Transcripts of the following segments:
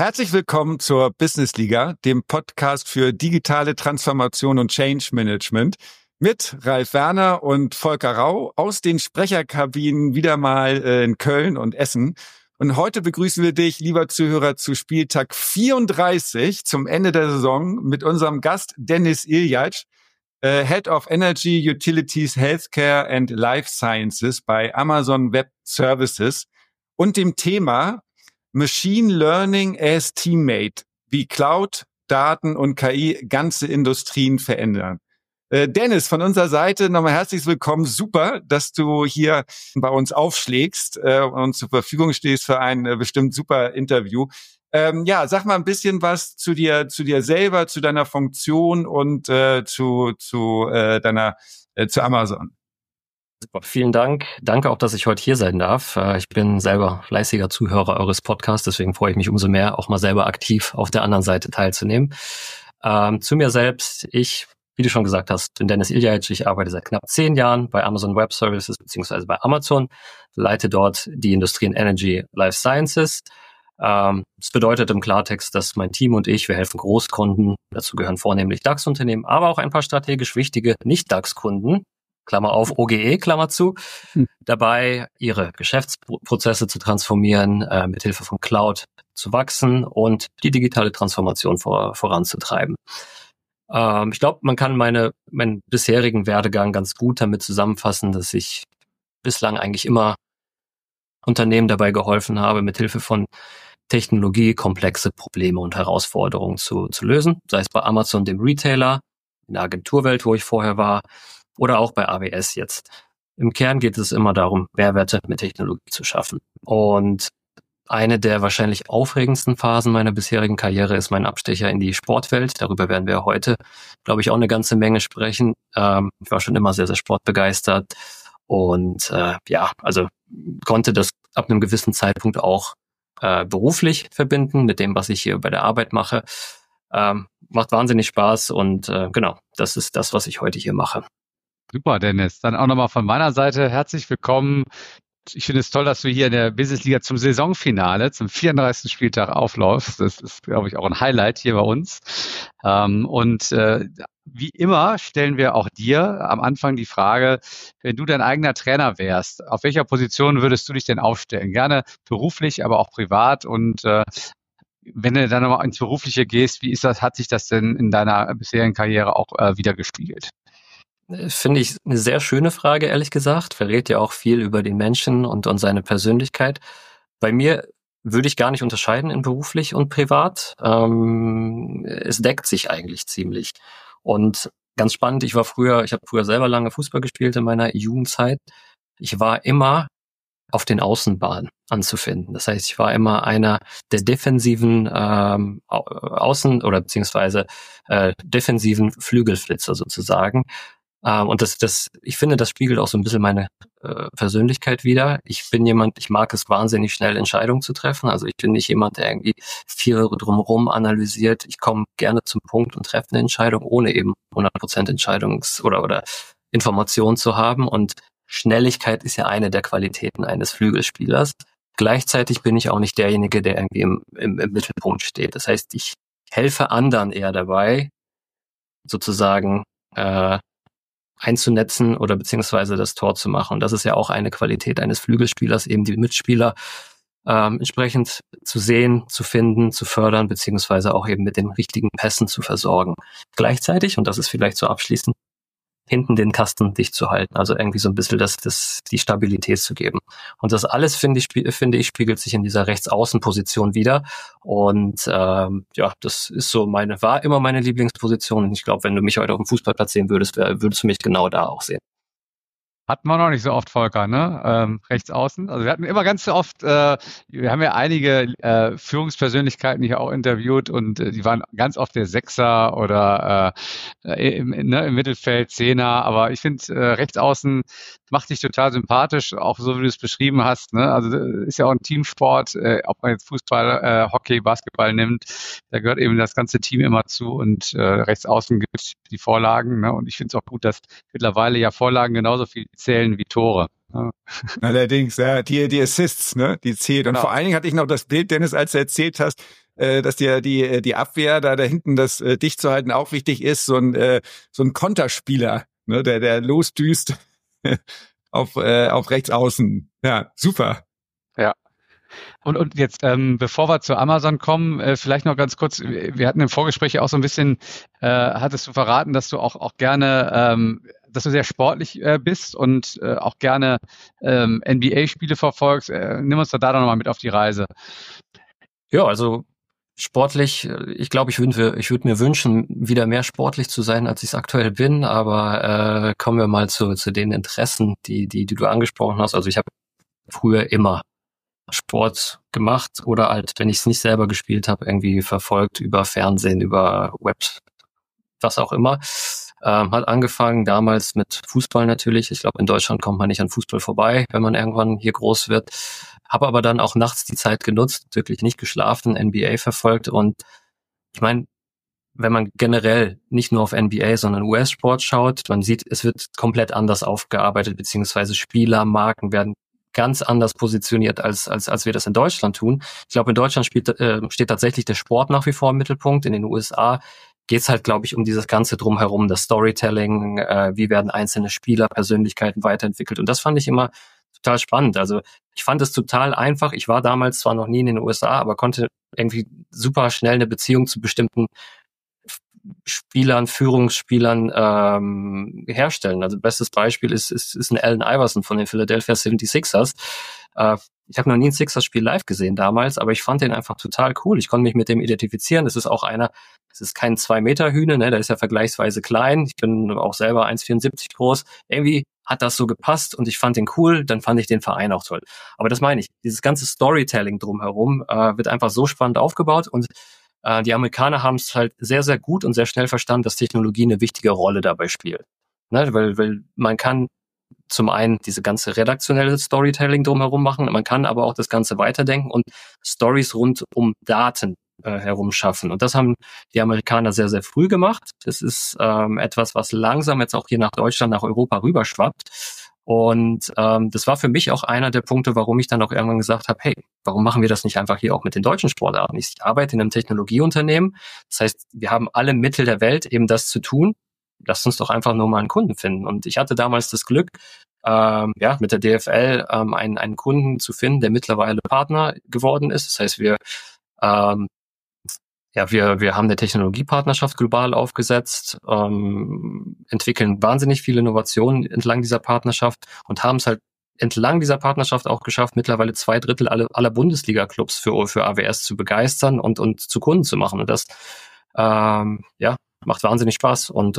Herzlich willkommen zur Business Liga, dem Podcast für digitale Transformation und Change Management mit Ralf Werner und Volker Rau aus den Sprecherkabinen wieder mal in Köln und Essen. Und heute begrüßen wir dich, lieber Zuhörer, zu Spieltag 34 zum Ende der Saison mit unserem Gast Dennis Iljac, Head of Energy, Utilities, Healthcare and Life Sciences bei Amazon Web Services und dem Thema Machine Learning as Teammate, wie Cloud, Daten und KI ganze Industrien verändern. Dennis, von unserer Seite nochmal herzlich willkommen. Super, dass du hier bei uns aufschlägst und uns zur Verfügung stehst für ein bestimmt super Interview. Sag mal ein bisschen was zu dir selber, zu deiner Funktion und zu Amazon. Super, vielen Dank. Danke auch, dass ich heute hier sein darf. Ich bin selber fleißiger Zuhörer eures Podcasts, deswegen freue ich mich umso mehr, auch mal selber aktiv auf der anderen Seite teilzunehmen. Zu mir selbst, wie du schon gesagt hast, bin Dennis Iljac. Ich arbeite seit knapp 10 Jahren bei Amazon Web Services beziehungsweise bei Amazon, leite dort die Industrien Energy, Life Sciences. Das bedeutet im Klartext, dass mein Team und ich, wir helfen Großkunden, dazu gehören vornehmlich DAX-Unternehmen, aber auch ein paar strategisch wichtige Nicht-DAX-Kunden, Klammer auf, OGE, Klammer zu, dabei ihre Geschäftsprozesse zu transformieren, mit Hilfe von Cloud zu wachsen und die digitale Transformation voranzutreiben. Ich glaube, man kann meinen bisherigen Werdegang ganz gut damit zusammenfassen, dass ich bislang eigentlich immer Unternehmen dabei geholfen habe, mit Hilfe von Technologie komplexe Probleme und Herausforderungen zu lösen, sei es bei Amazon, dem Retailer, in der Agenturwelt, wo ich vorher war, oder auch bei AWS jetzt. Im Kern geht es immer darum, Mehrwerte mit Technologie zu schaffen. Und eine der wahrscheinlich aufregendsten Phasen meiner bisherigen Karriere ist mein Abstecher in die Sportwelt. Darüber werden wir heute, glaube ich, auch eine ganze Menge sprechen. Ich war schon immer sehr, sehr sportbegeistert und konnte das ab einem gewissen Zeitpunkt auch beruflich verbinden mit dem, was ich hier bei der Arbeit mache. Macht wahnsinnig Spaß und das ist das, was ich heute hier mache. Super, Dennis. Dann auch nochmal von meiner Seite herzlich willkommen. Ich finde es toll, dass du hier in der Business Liga zum Saisonfinale, zum 34. Spieltag aufläufst. Das ist, glaube ich, auch ein Highlight hier bei uns. Wie immer stellen wir auch dir am Anfang die Frage, wenn du dein eigener Trainer wärst, auf welcher Position würdest du dich denn aufstellen? Gerne beruflich, aber auch privat. Und wenn du dann nochmal ins Berufliche gehst, hat sich das denn in deiner bisherigen Karriere auch widergespiegelt? Finde ich eine sehr schöne Frage, ehrlich gesagt. Verrät ja auch viel über den Menschen und seine Persönlichkeit. Bei mir würde ich gar nicht unterscheiden in beruflich und privat. Es deckt sich eigentlich ziemlich. Und ganz spannend, ich habe früher selber lange Fußball gespielt in meiner Jugendzeit. Ich war immer auf den Außenbahnen anzufinden. Das heißt, ich war immer einer der defensiven Außen- oder beziehungsweise defensiven Flügelflitzer sozusagen. Und ich finde, das spiegelt auch so ein bisschen meine Persönlichkeit wider. Ich mag es wahnsinnig schnell, Entscheidungen zu treffen. Also ich bin nicht jemand, der irgendwie viel drumherum analysiert. Ich komme gerne zum Punkt und treffe eine Entscheidung, ohne eben 100% Entscheidungs- oder Information zu haben. Und Schnelligkeit ist ja eine der Qualitäten eines Flügelspielers. Gleichzeitig bin ich auch nicht derjenige, der irgendwie im Mittelpunkt steht. Das heißt, ich helfe anderen eher dabei, sozusagen einzunetzen oder beziehungsweise das Tor zu machen. Und das ist ja auch eine Qualität eines Flügelspielers, eben die Mitspieler entsprechend zu sehen, zu finden, zu fördern, beziehungsweise auch eben mit den richtigen Pässen zu versorgen. Gleichzeitig, und das ist vielleicht so abschließend, hinten den Kasten dicht zu halten, also irgendwie so ein bisschen die Stabilität zu geben. Und das alles, finde ich, spiegelt sich in dieser Rechtsaußenposition wieder. Und das ist war immer meine Lieblingsposition. Und ich glaube, wenn du mich heute auf dem Fußballplatz sehen würdest, würdest du mich genau da auch sehen. Hatten wir noch nicht so oft, Volker, ne? Rechts außen. Also wir hatten immer ganz oft, wir haben ja einige Führungspersönlichkeiten hier auch interviewt und die waren ganz oft der Sechser oder im Mittelfeld Zehner. Aber ich finde, rechts außen macht dich total sympathisch, auch so wie du es beschrieben hast. Ne? Also ist ja auch ein Teamsport, ob man jetzt Fußball, Hockey, Basketball nimmt, da gehört eben das ganze Team immer zu und rechts außen gibt es die Vorlagen. Ne? Und ich finde es auch gut, dass mittlerweile ja Vorlagen genauso viel zählen wie Tore. Ja. Allerdings, ja, die Assists, ne, die zählt. Und vor allen Dingen hatte ich noch das Bild, Dennis, als du erzählt hast, dass dir die Abwehr da hinten das dicht zu halten auch wichtig ist, so ein Konterspieler, ne, der losdüst auf rechts außen. Ja, super. Ja. Und jetzt, bevor wir zu Amazon kommen, vielleicht noch ganz kurz, wir hatten im Vorgespräch ja auch so ein bisschen, hattest du verraten, dass du auch gerne, dass du sehr sportlich bist und auch gerne NBA-Spiele verfolgst. Nimm uns da nochmal mit auf die Reise. Ja, also sportlich, ich glaube, ich würde mir wünschen, wieder mehr sportlich zu sein, als ich es aktuell bin, aber kommen wir mal zu den Interessen, die du angesprochen hast. Also ich habe früher immer Sport gemacht oder halt, wenn ich es nicht selber gespielt habe, irgendwie verfolgt über Fernsehen, über Web, was auch immer. Hat angefangen damals mit Fußball natürlich. Ich glaube, in Deutschland kommt man nicht an Fußball vorbei, wenn man irgendwann hier groß wird. Habe aber dann auch nachts die Zeit genutzt, wirklich nicht geschlafen, NBA verfolgt. Und ich meine, wenn man generell nicht nur auf NBA, sondern US-Sport schaut, man sieht, es wird komplett anders aufgearbeitet, beziehungsweise Spieler, Marken werden ganz anders positioniert, als wir das in Deutschland tun. Ich glaube, in Deutschland steht tatsächlich der Sport nach wie vor im Mittelpunkt. In den USA geht's halt, glaube ich, um dieses Ganze drumherum, das Storytelling, wie werden einzelne Spieler, Persönlichkeiten weiterentwickelt. Und das fand ich immer total spannend. Also ich fand es total einfach. Ich war damals zwar noch nie in den USA, aber konnte irgendwie super schnell eine Beziehung zu bestimmten Spielern, Führungsspielern herstellen. Also bestes Beispiel ist ein Allen Iverson von den Philadelphia 76ers. Ich habe noch nie ein Sixers-Spiel live gesehen damals, aber ich fand den einfach total cool. Ich konnte mich mit dem identifizieren. Es ist kein 2-Meter-Hühne, ne? Der ist ja vergleichsweise klein. Ich bin auch selber 1,74 groß. Irgendwie hat das so gepasst und ich fand den cool, dann fand ich den Verein auch toll. Aber das meine ich, dieses ganze Storytelling drumherum wird einfach so spannend aufgebaut und die Amerikaner haben es halt sehr, sehr gut und sehr schnell verstanden, dass Technologie eine wichtige Rolle dabei spielt. Ne? Weil man kann zum einen diese ganze redaktionelle Storytelling drumherum machen, man kann aber auch das Ganze weiterdenken und Stories rund um Daten herum schaffen. Und das haben die Amerikaner sehr, sehr früh gemacht. Das ist etwas, was langsam jetzt auch hier nach Deutschland, nach Europa rüberschwappt. Und das war für mich auch einer der Punkte, warum ich dann auch irgendwann gesagt habe, hey, warum machen wir das nicht einfach hier auch mit den deutschen Sportarten? Ich arbeite in einem Technologieunternehmen. Das heißt, wir haben alle Mittel der Welt, eben das zu tun. Lasst uns doch einfach nur mal einen Kunden finden. Und ich hatte damals das Glück, mit der DFL einen Kunden zu finden, der mittlerweile Partner geworden ist. Das heißt, wir haben eine Technologiepartnerschaft global aufgesetzt, entwickeln wahnsinnig viele Innovationen entlang dieser Partnerschaft und haben es halt entlang dieser Partnerschaft auch geschafft, mittlerweile 2/3 aller Bundesliga-Clubs für AWS zu begeistern und zu Kunden zu machen. Und das macht wahnsinnig Spaß und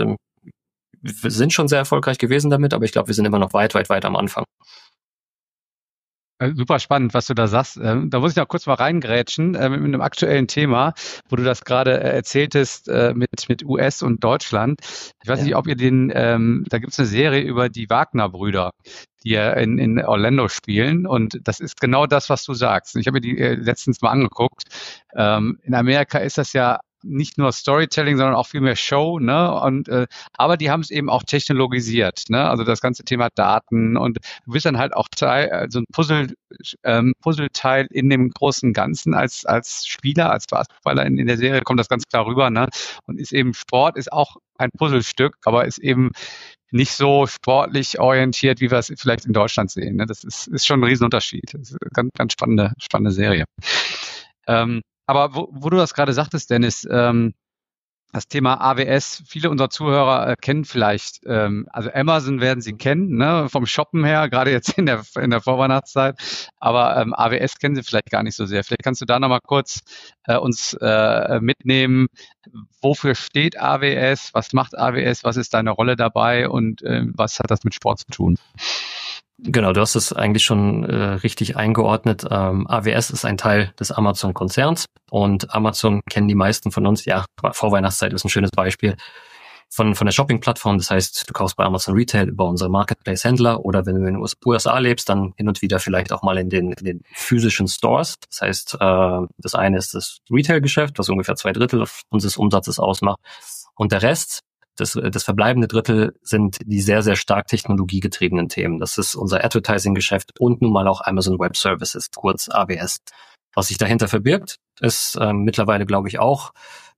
wir sind schon sehr erfolgreich gewesen damit, aber ich glaube, wir sind immer noch weit, weit, weit am Anfang. Super spannend, was du da sagst. Da muss ich noch kurz mal reingrätschen mit einem aktuellen Thema, wo du das gerade erzähltest mit US und Deutschland. Ich weiß nicht, ob ihr da gibt es eine Serie über die Wagner-Brüder, die ja in Orlando spielen und das ist genau das, was du sagst. Ich habe mir die letztens mal angeguckt. In Amerika ist das ja nicht nur Storytelling, sondern auch viel mehr Show, ne? Und aber die haben es eben auch technologisiert, ne? Also das ganze Thema Daten und du bist dann halt auch so ein Puzzleteil in dem großen Ganzen als Spieler, als Basketballer in der Serie kommt das ganz klar rüber, ne? Und ist eben Sport ist auch ein Puzzlestück, aber ist eben nicht so sportlich orientiert, wie wir es vielleicht in Deutschland sehen, ne? Das ist schon ein Riesenunterschied. Das ist eine ganz spannende Serie. Aber wo du das gerade sagtest, Dennis, das Thema AWS, viele unserer Zuhörer kennen vielleicht, also Amazon werden sie kennen, ne, vom Shoppen her, gerade jetzt in der Vorweihnachtszeit, aber AWS kennen sie vielleicht gar nicht so sehr. Vielleicht kannst du da nochmal kurz uns mitnehmen, wofür steht AWS, was macht AWS, was ist deine Rolle dabei und was hat das mit Sport zu tun? Genau, du hast es eigentlich schon richtig eingeordnet. AWS ist ein Teil des Amazon-Konzerns und Amazon kennen die meisten von uns. Ja, Vorweihnachtszeit ist ein schönes Beispiel von der Shopping-Plattform. Das heißt, du kaufst bei Amazon Retail über unsere Marketplace-Händler oder wenn du in den USA lebst, dann hin und wieder vielleicht auch mal in den physischen Stores. Das heißt, das eine ist das Retail-Geschäft, was ungefähr 2/3 unseres Umsatzes ausmacht und der Rest, das verbleibende Drittel sind die sehr, sehr stark technologiegetriebenen Themen. Das ist unser Advertising-Geschäft und nun mal auch Amazon Web Services, kurz AWS. Was sich dahinter verbirgt, ist mittlerweile, glaube ich, auch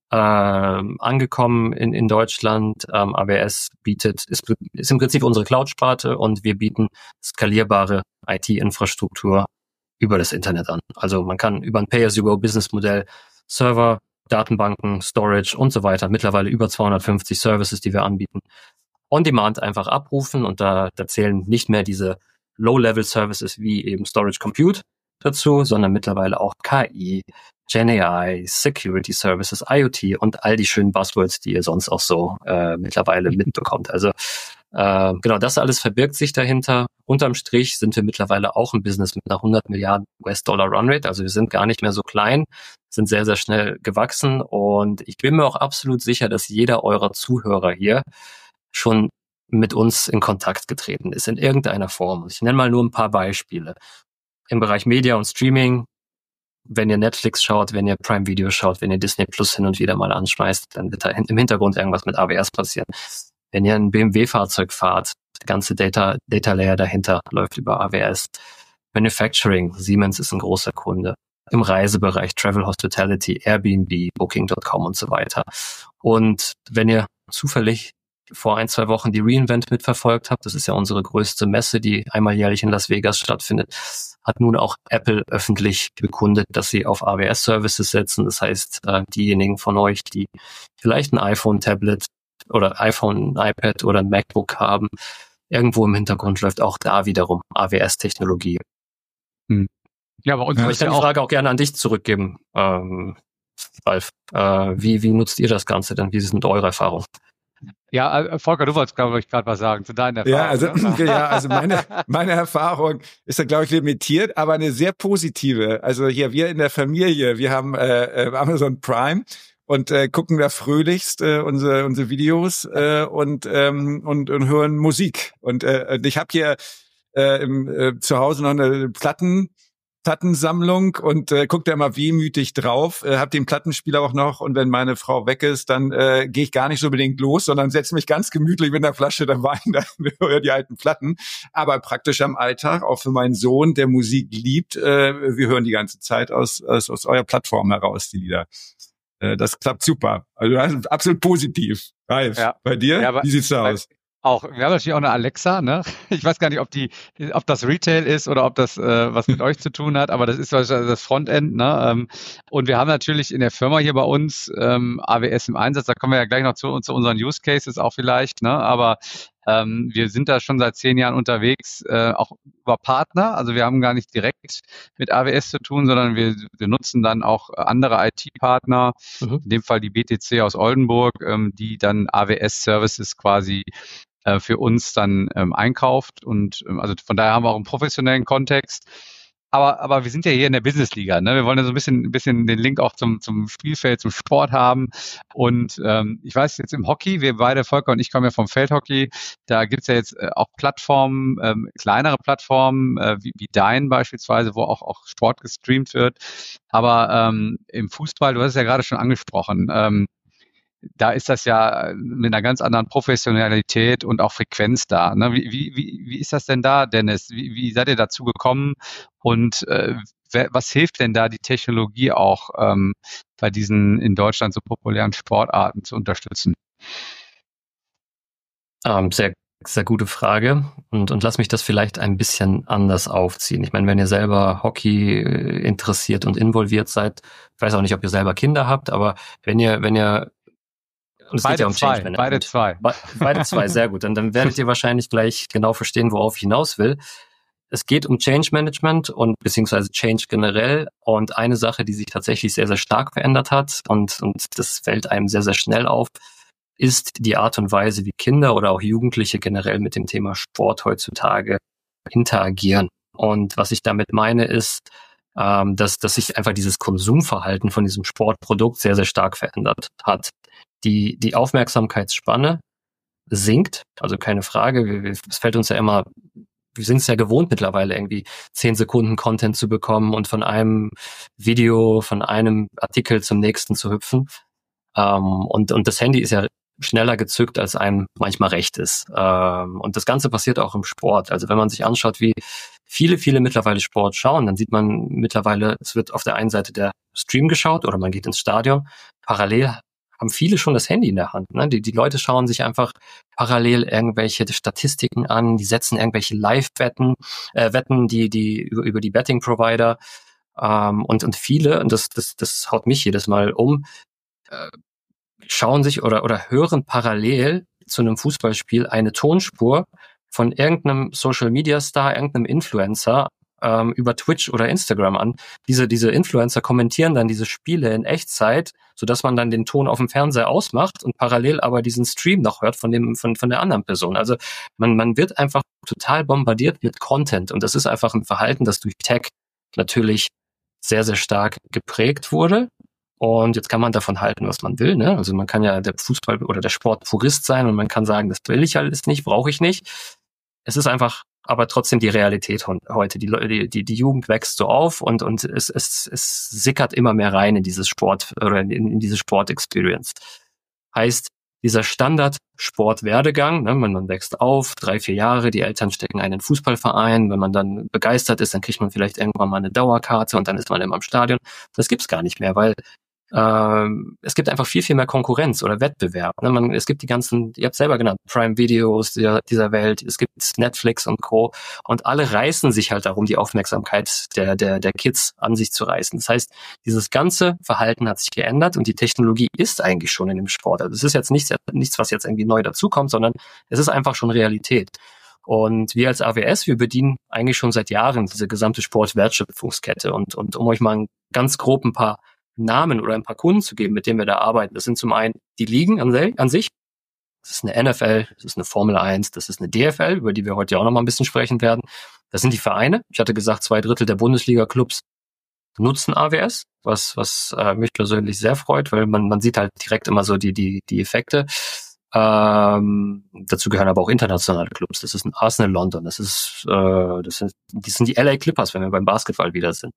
angekommen in Deutschland. AWS ist im Prinzip unsere Cloud-Sparte und wir bieten skalierbare IT-Infrastruktur über das Internet an. Also man kann über ein Pay-as-you-go-Business-Modell Server, Datenbanken, Storage und so weiter, mittlerweile über 250 Services, die wir anbieten, on Demand einfach abrufen, und da zählen nicht mehr diese Low-Level-Services wie eben Storage Compute dazu, sondern mittlerweile auch KI, GenAI, Security Services, IoT und all die schönen Buzzwords, die ihr sonst auch so mittlerweile mitbekommt. Also genau, das alles verbirgt sich dahinter. Unterm Strich sind wir mittlerweile auch ein Business mit einer 100 Milliarden US-Dollar Runrate. Also wir sind gar nicht mehr so klein, sind sehr, sehr schnell gewachsen, und ich bin mir auch absolut sicher, dass jeder eurer Zuhörer hier schon mit uns in Kontakt getreten ist in irgendeiner Form. Ich nenne mal nur ein paar Beispiele. Im Bereich Media und Streaming, wenn ihr Netflix schaut, wenn ihr Prime Video schaut, wenn ihr Disney Plus hin und wieder mal anschmeißt, dann wird da im Hintergrund irgendwas mit AWS passieren. Wenn ihr ein BMW-Fahrzeug fahrt, der ganze Data Layer dahinter läuft über AWS. Manufacturing, Siemens ist ein großer Kunde. Im Reisebereich, Travel Hospitality, Airbnb, Booking.com und so weiter. Und wenn ihr zufällig vor 1-2 Wochen die re:Invent mitverfolgt habt, das ist ja unsere größte Messe, die einmal jährlich in Las Vegas stattfindet, hat nun auch Apple öffentlich bekundet, dass sie auf AWS-Services setzen. Das heißt, diejenigen von euch, die vielleicht ein iPhone, Tablet oder iPhone, ein iPad oder ein MacBook haben, irgendwo im Hintergrund läuft auch da wiederum AWS-Technologie. Ja, aber ich kann die Frage auch gerne an dich zurückgeben, Ralf. Wie nutzt ihr das Ganze denn? Wie sind eure Erfahrungen? Ja, Volker, du wolltest, glaube ich, gerade was sagen zu deiner Erfahrung. Also meine Erfahrung ist da, glaube ich, limitiert, aber eine sehr positive. Also hier, wir in der Familie, wir haben Amazon Prime und gucken da fröhlichst unsere Videos und hören Musik. Und ich habe hier zu Hause noch eine Plattensammlung und guckt da mal wehmütig drauf, hab den Plattenspieler auch noch, und wenn meine Frau weg ist, dann gehe ich gar nicht so unbedingt los, sondern setze mich ganz gemütlich mit einer Flasche der Wein, dann höre die alten Platten, aber praktisch am Alltag, auch für meinen Sohn, der Musik liebt, wir hören die ganze Zeit aus eurer Plattform heraus, die Lieder. Das klappt super, also das ist absolut positiv. Ralf, ja. Bei dir? Ja, wie sieht's da aus? Auch, wir haben natürlich auch eine Alexa, ne? Ich weiß gar nicht, ob das Retail ist oder ob das was mit euch zu tun hat, aber das ist das Frontend, ne? Und wir haben natürlich in der Firma hier bei uns AWS im Einsatz. Da kommen wir ja gleich noch zu unseren Use Cases auch vielleicht, ne? Aber wir sind da schon seit 10 Jahren unterwegs, auch über Partner. Also wir haben gar nicht direkt mit AWS zu tun, sondern wir nutzen dann auch andere IT-Partner, in dem Fall die BTC aus Oldenburg, die dann AWS-Services quasi für uns dann einkauft. Und also von daher haben wir auch einen professionellen Kontext. Aber wir sind ja hier in der Business-Liga, ne? Wir wollen ja so ein bisschen den Link auch zum Spielfeld, zum Sport haben. Und ich weiß jetzt im Hockey, wir beide, Volker und ich, kommen ja vom Feldhockey, da gibt's ja jetzt auch Plattformen, kleinere Plattformen, wie Dyn beispielsweise, wo auch Sport gestreamt wird. Aber im Fußball, du hast es ja gerade schon angesprochen, da ist das ja mit einer ganz anderen Professionalität und auch Frequenz da. Ne? Wie ist das denn da, Dennis? Wie seid ihr dazu gekommen? Und was hilft denn da, die Technologie auch bei diesen in Deutschland so populären Sportarten zu unterstützen? Sehr, sehr gute Frage. Und lass mich das vielleicht ein bisschen anders aufziehen. Ich meine, wenn ihr selber Hockey interessiert und involviert seid, ich weiß auch nicht, ob ihr selber Kinder habt, aber wenn ihr und es geht ja um Change Management. Beide zwei, sehr gut. Und dann werdet ihr wahrscheinlich gleich genau verstehen, worauf ich hinaus will. Es geht um Change Management und beziehungsweise Change generell. Und eine Sache, die sich tatsächlich sehr, sehr stark verändert hat, und das fällt einem sehr, sehr schnell auf, ist die Art und Weise, wie Kinder oder auch Jugendliche generell mit dem Thema Sport heutzutage interagieren. Und was ich damit meine, ist, dass sich einfach dieses Konsumverhalten von diesem Sportprodukt sehr, sehr stark verändert hat. Die Aufmerksamkeitsspanne sinkt, also keine Frage. Es fällt uns ja immer, wir sind es ja gewohnt mittlerweile irgendwie 10 Sekunden Content zu bekommen und von einem Video, von einem Artikel zum nächsten zu hüpfen. Und das Handy ist ja schneller gezückt, als einem manchmal recht ist. Und das Ganze passiert auch im Sport. Also wenn man sich anschaut, wie viele mittlerweile Sport schauen, dann sieht man mittlerweile, es wird auf der einen Seite der Stream geschaut oder man geht ins Stadion. Parallel haben viele schon das Handy in der Hand. Ne? Die Leute schauen sich einfach parallel irgendwelche Statistiken an, die setzen irgendwelche Live-Wetten, die über die Betting-Provider und viele, und das haut mich jedes Mal um, schauen sich oder hören parallel zu einem Fußballspiel eine Tonspur von irgendeinem Social-Media-Star, irgendeinem Influencer über Twitch oder Instagram an. Diese Influencer kommentieren dann diese Spiele in Echtzeit, sodass man dann den Ton auf dem Fernseher ausmacht und parallel aber diesen Stream noch hört von der anderen Person. Also man wird einfach total bombardiert mit Content und das ist einfach ein Verhalten, das durch Tech natürlich sehr, sehr stark geprägt wurde. Und jetzt kann man davon halten, was man will. Ne? Also man kann ja der Fußball- oder der Sportpurist sein und man kann sagen, das will ich alles nicht, brauche ich nicht. Es ist einfach aber trotzdem die Realität heute. Die Jugend wächst so auf und es sickert immer mehr rein in dieses Sport oder in diese Sport-Experience. Heißt, dieser Standard-Sport-Werdegang, ne, man wächst auf, 3-4 Jahre, die Eltern stecken einen in den Fußballverein, wenn man dann begeistert ist, dann kriegt man vielleicht irgendwann mal eine Dauerkarte und dann ist man immer im Stadion. Das gibt's gar nicht mehr, weil es gibt einfach viel mehr Konkurrenz oder Wettbewerb. Ne? Es gibt die ganzen, ihr habt selber genannt, Prime-Videos dieser Welt, es gibt Netflix und Co. Und alle reißen sich halt darum, die Aufmerksamkeit der Kids an sich zu reißen. Das heißt, dieses ganze Verhalten hat sich geändert und die Technologie ist eigentlich schon in dem Sport. Also es ist jetzt nichts, was jetzt irgendwie neu dazukommt, sondern es ist einfach schon Realität. Und wir als AWS, wir bedienen eigentlich schon seit Jahren diese gesamte Sportwertschöpfungskette. Und um euch mal ganz grob ein paar Namen oder ein paar Kunden zu geben, mit denen wir da arbeiten. Das sind zum einen die Ligen an sich. Das ist eine NFL, das ist eine Formel 1, das ist eine DFL, über die wir heute ja auch noch mal ein bisschen sprechen werden. Das sind die Vereine. Ich hatte gesagt, 2/3 der Bundesliga-Clubs nutzen AWS, was mich persönlich sehr freut, weil man sieht halt direkt immer so die Effekte. Dazu gehören aber auch internationale Clubs. Das ist ein Arsenal London, das sind die LA Clippers, wenn wir beim Basketball wieder sind.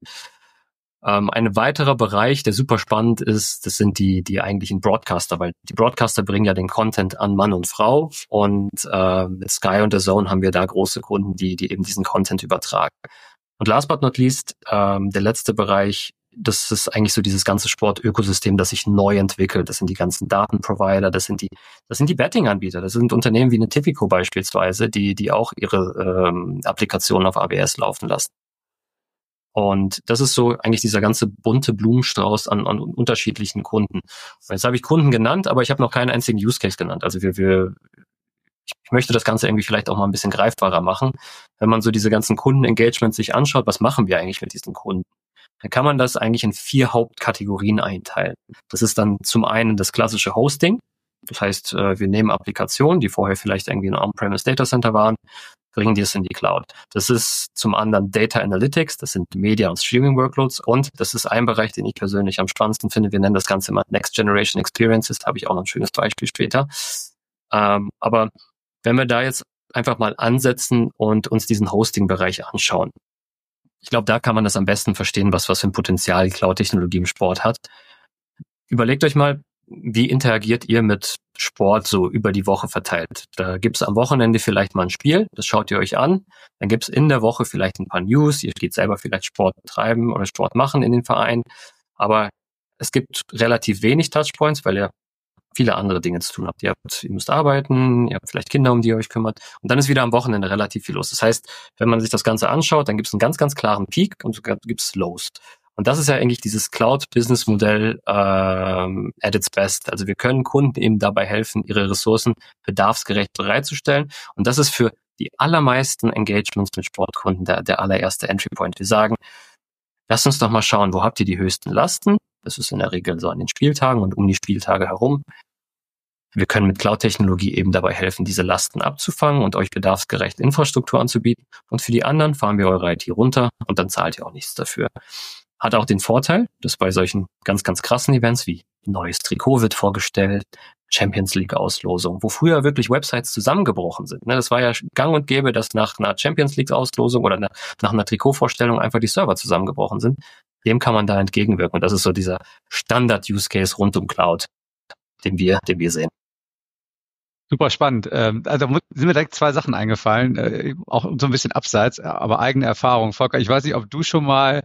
Ein weiterer Bereich, der super spannend ist, das sind die eigentlichen Broadcaster, weil die Broadcaster bringen ja den Content an Mann und Frau und mit Sky und The Zone haben wir da große Kunden, die eben diesen Content übertragen. Und last but not least, der letzte Bereich, das ist eigentlich so dieses ganze Sportökosystem, das sich neu entwickelt. Das sind die ganzen Datenprovider, das sind die Betting-Anbieter, das sind Unternehmen wie eine Tipico beispielsweise, die auch ihre Applikationen auf AWS laufen lassen. Und das ist so eigentlich dieser ganze bunte Blumenstrauß an unterschiedlichen Kunden. Und jetzt habe ich Kunden genannt, aber ich habe noch keinen einzigen Use Case genannt. Also ich möchte das Ganze irgendwie vielleicht auch mal ein bisschen greifbarer machen. Wenn man so diese ganzen Kundenengagements sich anschaut, was machen wir eigentlich mit diesen Kunden? Dann kann man das eigentlich in 4 Hauptkategorien einteilen. Das ist dann zum einen das klassische Hosting. Das heißt, wir nehmen Applikationen, die vorher vielleicht irgendwie ein On-Premise Data Center waren, bringen die es in die Cloud. Das ist zum anderen Data Analytics, das sind Media- und Streaming-Workloads und das ist ein Bereich, den ich persönlich am spannendsten finde. Wir nennen das Ganze immer Next Generation Experiences, da habe ich auch noch ein schönes Beispiel später. Aber wenn wir da jetzt einfach mal ansetzen und uns diesen Hosting-Bereich anschauen, ich glaube, da kann man das am besten verstehen, was für ein Potenzial die Cloud-Technologie im Sport hat. Überlegt euch mal, wie interagiert ihr mit Sport so über die Woche verteilt? Da gibt's am Wochenende vielleicht mal ein Spiel, das schaut ihr euch an. Dann gibt's in der Woche vielleicht ein paar News. Ihr geht selber vielleicht Sport betreiben oder Sport machen in den Verein. Aber es gibt relativ wenig Touchpoints, weil ihr viele andere Dinge zu tun habt. Ihr müsst arbeiten, ihr habt vielleicht Kinder, um die ihr euch kümmert. Und dann ist wieder am Wochenende relativ viel los. Das heißt, wenn man sich das Ganze anschaut, dann gibt's einen ganz, ganz klaren Peak und sogar gibt's Lows. Und das ist ja eigentlich dieses Cloud-Business-Modell at its best. Also wir können Kunden eben dabei helfen, ihre Ressourcen bedarfsgerecht bereitzustellen. Und das ist für die allermeisten Engagements mit Sportkunden der allererste Entry-Point. Wir sagen, lasst uns doch mal schauen, wo habt ihr die höchsten Lasten? Das ist in der Regel so an den Spieltagen und um die Spieltage herum. Wir können mit Cloud-Technologie eben dabei helfen, diese Lasten abzufangen und euch bedarfsgerecht Infrastruktur anzubieten. Und für die anderen fahren wir eure IT runter und dann zahlt ihr auch nichts dafür. Hat auch den Vorteil, dass bei solchen ganz, ganz krassen Events wie neues Trikot wird vorgestellt, Champions League Auslosung, wo früher wirklich Websites zusammengebrochen sind. Das war ja gang und gäbe, dass nach einer Champions League Auslosung oder nach einer Trikotvorstellung einfach die Server zusammengebrochen sind. Dem kann man da entgegenwirken. Und das ist so dieser Standard-Use-Case rund um Cloud, den wir sehen. Super spannend. Also sind mir direkt zwei Sachen eingefallen, auch so ein bisschen abseits, aber eigene Erfahrung. Volker, ich weiß nicht, ob du schon mal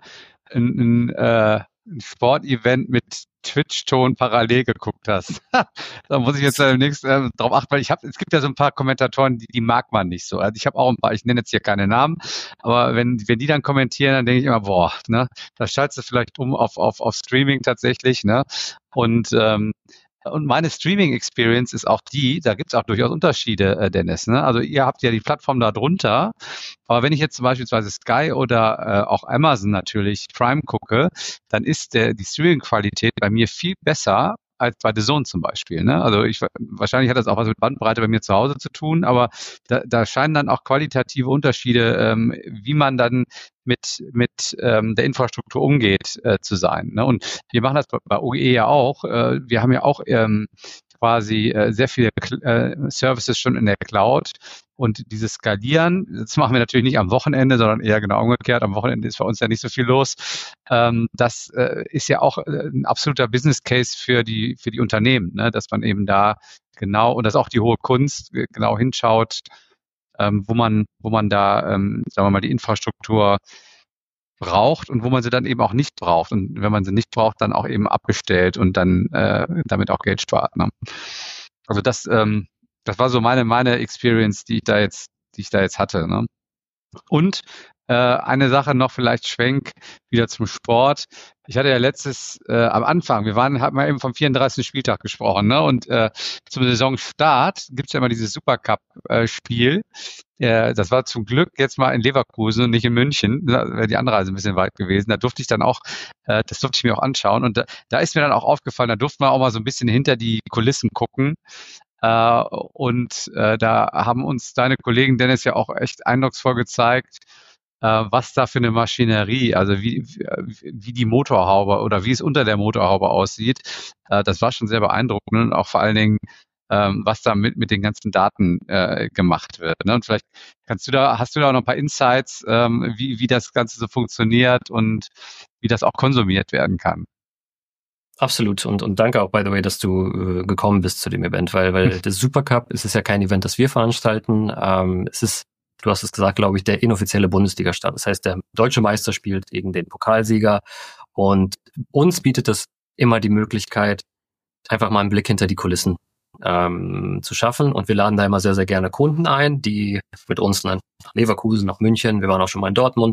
ein Sportevent mit Twitch-Ton parallel geguckt hast. Da muss ich jetzt demnächst drauf achten, weil es gibt ja so ein paar Kommentatoren, die mag man nicht so. Also ich habe auch ein paar, ich nenne jetzt hier keine Namen, aber wenn die dann kommentieren, dann denke ich immer, boah, ne, da schaltest du vielleicht auf Streaming tatsächlich, ne? Und meine Streaming-Experience ist auch da gibt es auch durchaus Unterschiede, Dennis. Ne? Also ihr habt ja die Plattform da drunter, aber wenn ich jetzt zum beispielsweise Sky oder auch Amazon natürlich Prime gucke, dann ist die Streaming-Qualität bei mir viel besser als bei DAZN zum Beispiel. Ne? Also wahrscheinlich hat das auch was mit Bandbreite bei mir zu Hause zu tun, aber da scheinen dann auch qualitative Unterschiede, wie man dann mit der Infrastruktur umgeht, zu sein. Ne? Und wir machen das bei OGE ja auch. Wir haben ja auch quasi sehr viele Services schon in der Cloud. Und dieses Skalieren, das machen wir natürlich nicht am Wochenende, sondern eher genau umgekehrt. Am Wochenende ist bei uns ja nicht so viel los. Das ist ja auch ein absoluter Business Case für die Unternehmen, ne? Dass man eben da genau, und das ist auch die hohe Kunst, genau hinschaut, wo man da, sagen wir mal, die Infrastruktur braucht und wo man sie dann eben auch nicht braucht. Und wenn man sie nicht braucht, dann auch eben abgestellt und dann damit auch Geld spart. Ne? Also das war so meine Experience, die ich da jetzt hatte. Ne? Und eine Sache noch, vielleicht Schwenk wieder zum Sport. Ich hatte ja am Anfang, hatten wir eben vom 34. Spieltag gesprochen, ne? Und zum Saisonstart gibt's ja immer dieses Supercup-Spiel. Das war zum Glück jetzt mal in Leverkusen und nicht in München. Da wäre die Anreise ein bisschen weit gewesen. Da durfte ich dann auch, das durfte ich mir auch anschauen. Und da ist mir dann auch aufgefallen, da durften wir auch mal so ein bisschen hinter die Kulissen gucken. Da haben uns deine Kollegen, Dennis, ja auch echt eindrucksvoll gezeigt, was da für eine Maschinerie, also wie die Motorhaube oder wie es unter der Motorhaube aussieht. Das war schon sehr beeindruckend und auch vor allen Dingen, was da mit den ganzen Daten gemacht wird. Ne? Und vielleicht hast du da auch noch ein paar Insights, wie das Ganze so funktioniert und wie das auch konsumiert werden kann. Absolut. Und danke auch, by the way, dass du gekommen bist zu dem Event, weil der Supercup ist ja kein Event, das wir veranstalten. Es ist, du hast es gesagt, glaube ich, der inoffizielle Bundesliga-Start. Das heißt, der deutsche Meister spielt gegen den Pokalsieger und uns bietet das immer die Möglichkeit, einfach mal einen Blick hinter die Kulissen zu schaffen. Und wir laden da immer sehr, sehr gerne Kunden ein, die mit uns nach Leverkusen, nach München, wir waren auch schon mal in Dortmund,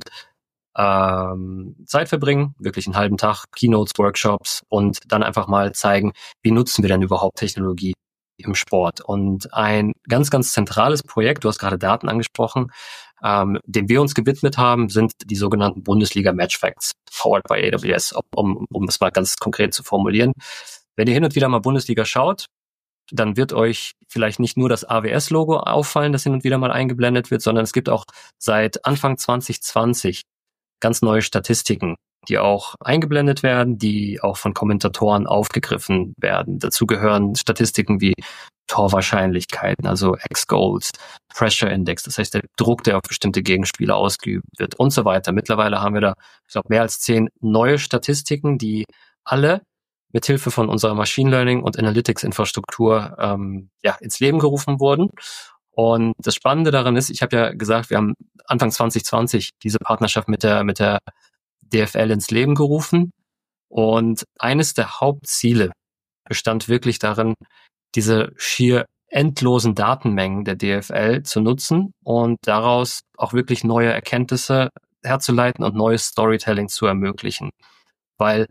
Zeit verbringen, wirklich einen halben Tag, Keynotes, Workshops und dann einfach mal zeigen, wie nutzen wir denn überhaupt Technologie im Sport. Und ein ganz, ganz zentrales Projekt, du hast gerade Daten angesprochen, dem wir uns gewidmet haben, sind die sogenannten Bundesliga Match Facts, powered by AWS, um es mal ganz konkret zu formulieren. Wenn ihr hin und wieder mal Bundesliga schaut, dann wird euch vielleicht nicht nur das AWS-Logo auffallen, das hin und wieder mal eingeblendet wird, sondern es gibt auch seit Anfang 2020 ganz neue Statistiken, die auch eingeblendet werden, die auch von Kommentatoren aufgegriffen werden. Dazu gehören Statistiken wie Torwahrscheinlichkeiten, also X-Goals, Pressure Index, das heißt der Druck, der auf bestimmte Gegenspieler ausgeübt wird und so weiter. Mittlerweile haben wir da, ich glaube, mehr als 10 neue Statistiken, die alle mithilfe von unserer Machine Learning und Analytics-Infrastruktur ins Leben gerufen wurden. Und das Spannende daran ist, ich habe ja gesagt, wir haben Anfang 2020 diese Partnerschaft mit der DFL ins Leben gerufen. Und eines der Hauptziele bestand wirklich darin, diese schier endlosen Datenmengen der DFL zu nutzen und daraus auch wirklich neue Erkenntnisse herzuleiten und neues Storytelling zu ermöglichen. Weil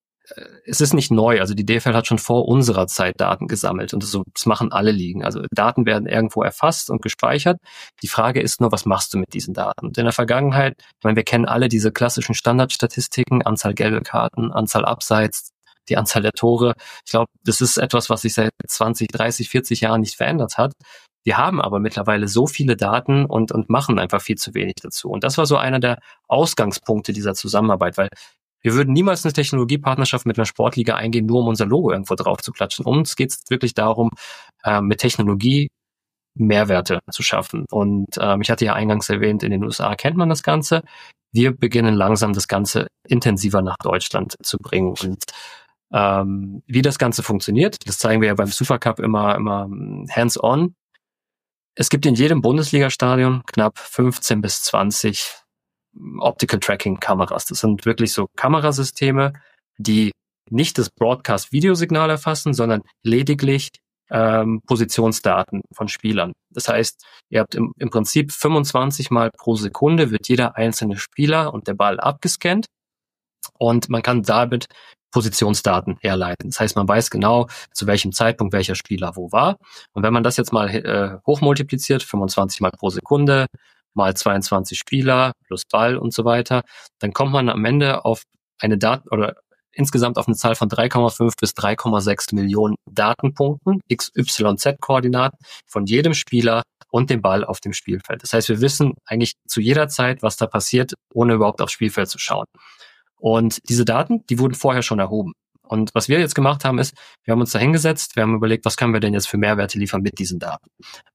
es ist nicht neu, also die DFL hat schon vor unserer Zeit Daten gesammelt und das machen alle Ligen. Also Daten werden irgendwo erfasst und gespeichert. Die Frage ist nur, was machst du mit diesen Daten? Und in der Vergangenheit, ich meine, wir kennen alle diese klassischen Standardstatistiken, Anzahl gelbe Karten, Anzahl Abseits, die Anzahl der Tore. Ich glaube, das ist etwas, was sich seit 20, 30, 40 Jahren nicht verändert hat. Wir haben aber mittlerweile so viele Daten und machen einfach viel zu wenig dazu. Und das war so einer der Ausgangspunkte dieser Zusammenarbeit, weil wir würden niemals eine Technologiepartnerschaft mit einer Sportliga eingehen, nur um unser Logo irgendwo drauf zu klatschen. Uns geht es wirklich darum, mit Technologie Mehrwerte zu schaffen. Und ich hatte ja eingangs erwähnt, in den USA kennt man das Ganze. Wir beginnen langsam das Ganze intensiver nach Deutschland zu bringen. Und Wie das Ganze funktioniert, das zeigen wir ja beim Supercup immer hands-on. Es gibt in jedem Bundesliga-Stadion knapp 15 bis 20 Optical Tracking Kameras. Das sind wirklich so Kamerasysteme, die nicht das Broadcast-Videosignal erfassen, sondern lediglich Positionsdaten von Spielern. Das heißt, ihr habt im Prinzip 25 Mal pro Sekunde wird jeder einzelne Spieler und der Ball abgescannt und man kann damit Positionsdaten herleiten. Das heißt, man weiß genau, zu welchem Zeitpunkt welcher Spieler wo war. Und wenn man das jetzt mal hochmultipliziert, 25 Mal pro Sekunde, mal 22 Spieler plus Ball und so weiter, dann kommt man am Ende auf eine insgesamt auf eine Zahl von 3,5 bis 3,6 Millionen Datenpunkten, XYZ-Koordinaten von jedem Spieler und dem Ball auf dem Spielfeld. Das heißt, wir wissen eigentlich zu jeder Zeit, was da passiert, ohne überhaupt aufs Spielfeld zu schauen. Und diese Daten, die wurden vorher schon erhoben. Und was wir jetzt gemacht haben, ist, wir haben uns da hingesetzt, wir haben überlegt, was können wir denn jetzt für Mehrwerte liefern mit diesen Daten?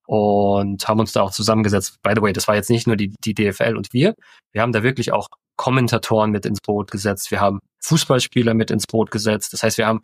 Und haben uns da auch zusammengesetzt. By the way, das war jetzt nicht nur die DFL und wir haben da wirklich auch Kommentatoren mit ins Boot gesetzt, wir haben Fußballspieler mit ins Boot gesetzt. Das heißt, wir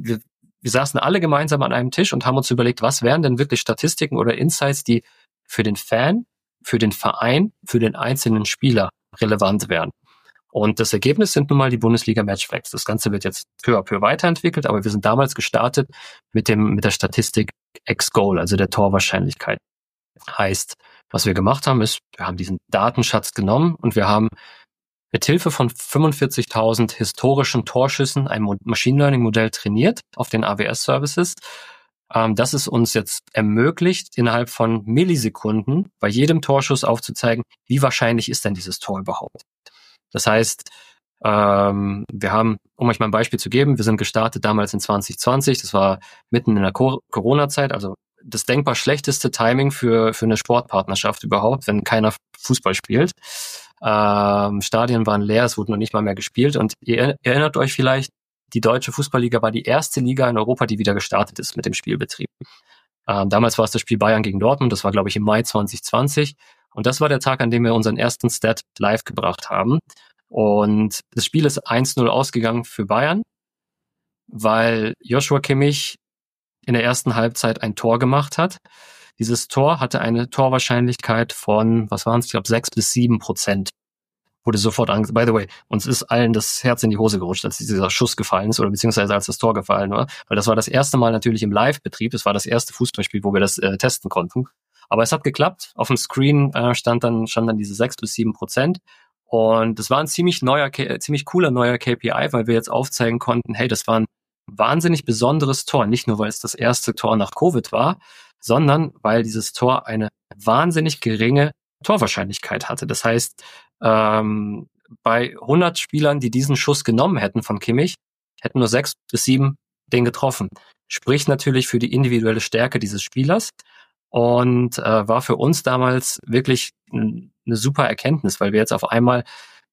saßen alle gemeinsam an einem Tisch und haben uns überlegt, was wären denn wirklich Statistiken oder Insights, die für den Fan, für den Verein, für den einzelnen Spieler relevant wären. Und das Ergebnis sind nun mal die Bundesliga Matchfacts. Das Ganze wird jetzt peu à peu weiterentwickelt, aber wir sind damals gestartet mit der Statistik X-Goal, also der Torwahrscheinlichkeit. Heißt, was wir gemacht haben, ist, wir haben diesen Datenschatz genommen und wir haben mit Hilfe von 45.000 historischen Torschüssen ein Machine Learning Modell trainiert auf den AWS-Services. Das es uns jetzt ermöglicht, innerhalb von Millisekunden bei jedem Torschuss aufzuzeigen, wie wahrscheinlich ist denn dieses Tor überhaupt. Das heißt, wir haben, um euch mal ein Beispiel zu geben, wir sind gestartet damals in 2020, das war mitten in der Corona-Zeit, also das denkbar schlechteste Timing für eine Sportpartnerschaft überhaupt, wenn keiner Fußball spielt. Stadien waren leer, es wurde noch nicht mal mehr gespielt und ihr erinnert euch vielleicht, die Deutsche Fußballliga war die erste Liga in Europa, die wieder gestartet ist mit dem Spielbetrieb. Damals war es das Spiel Bayern gegen Dortmund, das war glaube ich im Mai 2020 und das war der Tag, an dem wir unseren ersten Stat live gebracht haben und das Spiel ist 1-0 ausgegangen für Bayern, weil Joshua Kimmich in der ersten Halbzeit ein Tor gemacht hat. Dieses Tor hatte eine Torwahrscheinlichkeit von, was waren es, ich glaube 6-7%. Wurde sofort by the way, uns ist allen das Herz in die Hose gerutscht, als dieser Schuss gefallen ist oder beziehungsweise als das Tor gefallen war. Weil das war das erste Mal natürlich im Live-Betrieb, das war das erste Fußballspiel, wo wir das testen konnten. Aber es hat geklappt, auf dem Screen stand dann diese 6-7%. Und das war ein ziemlich cooler neuer KPI, weil wir jetzt aufzeigen konnten, hey, das war ein wahnsinnig besonderes Tor, nicht nur weil es das erste Tor nach Covid war, sondern weil dieses Tor eine wahnsinnig geringe Torwahrscheinlichkeit hatte. Das heißt, bei 100 Spielern, die diesen Schuss genommen hätten von Kimmich, hätten nur 6 bis 7 den getroffen. Spricht natürlich für die individuelle Stärke dieses Spielers und war für uns damals wirklich eine super Erkenntnis, weil wir jetzt auf einmal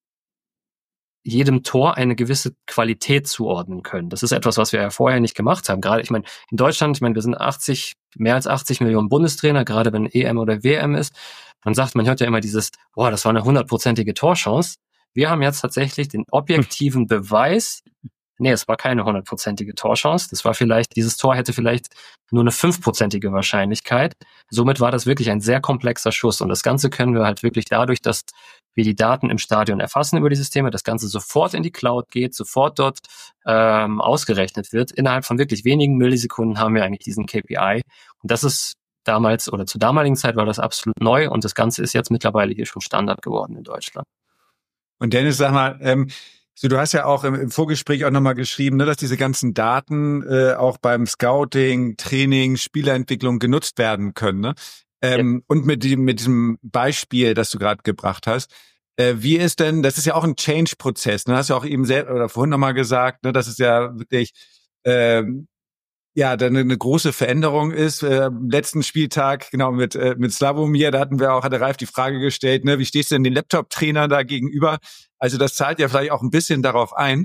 jedem Tor eine gewisse Qualität zuordnen können. Das ist etwas, was wir ja vorher nicht gemacht haben. Gerade, ich meine, in Deutschland, wir sind mehr als 80 Millionen Bundestrainer, gerade wenn EM oder WM ist. Man hört ja immer dieses, das war eine 100%ige Torchance. Wir haben jetzt tatsächlich den objektiven Beweis, es war keine 100%ige Torchance. Dieses Tor hätte vielleicht nur eine 5%ige Wahrscheinlichkeit. Somit war das wirklich ein sehr komplexer Schuss. Und das Ganze können wir halt wirklich dadurch, dass wir die Daten im Stadion erfassen über die Systeme, das Ganze sofort in die Cloud geht, sofort dort ausgerechnet wird. Innerhalb von wirklich wenigen Millisekunden haben wir eigentlich diesen KPI. Und das ist damals oder zur damaligen Zeit war das absolut neu. Und das Ganze ist jetzt mittlerweile hier schon Standard geworden in Deutschland. Und Dennis, sag mal, du hast ja auch im Vorgespräch auch nochmal geschrieben, dass diese ganzen Daten auch beim Scouting, Training, Spielerentwicklung genutzt werden können. Ne? Und mit diesem Beispiel, das du gerade gebracht hast, wie ist denn, das ist ja auch ein Change-Prozess, ne? Hast du ja auch eben oder vorhin nochmal gesagt, ne, dass es ja wirklich dann eine große Veränderung ist. Letzten Spieltag, genau, mit Slavomir, da hatte Ralf die Frage gestellt, ne, wie stehst du denn den Laptop-Trainern da gegenüber? Also das zahlt ja vielleicht auch ein bisschen darauf ein.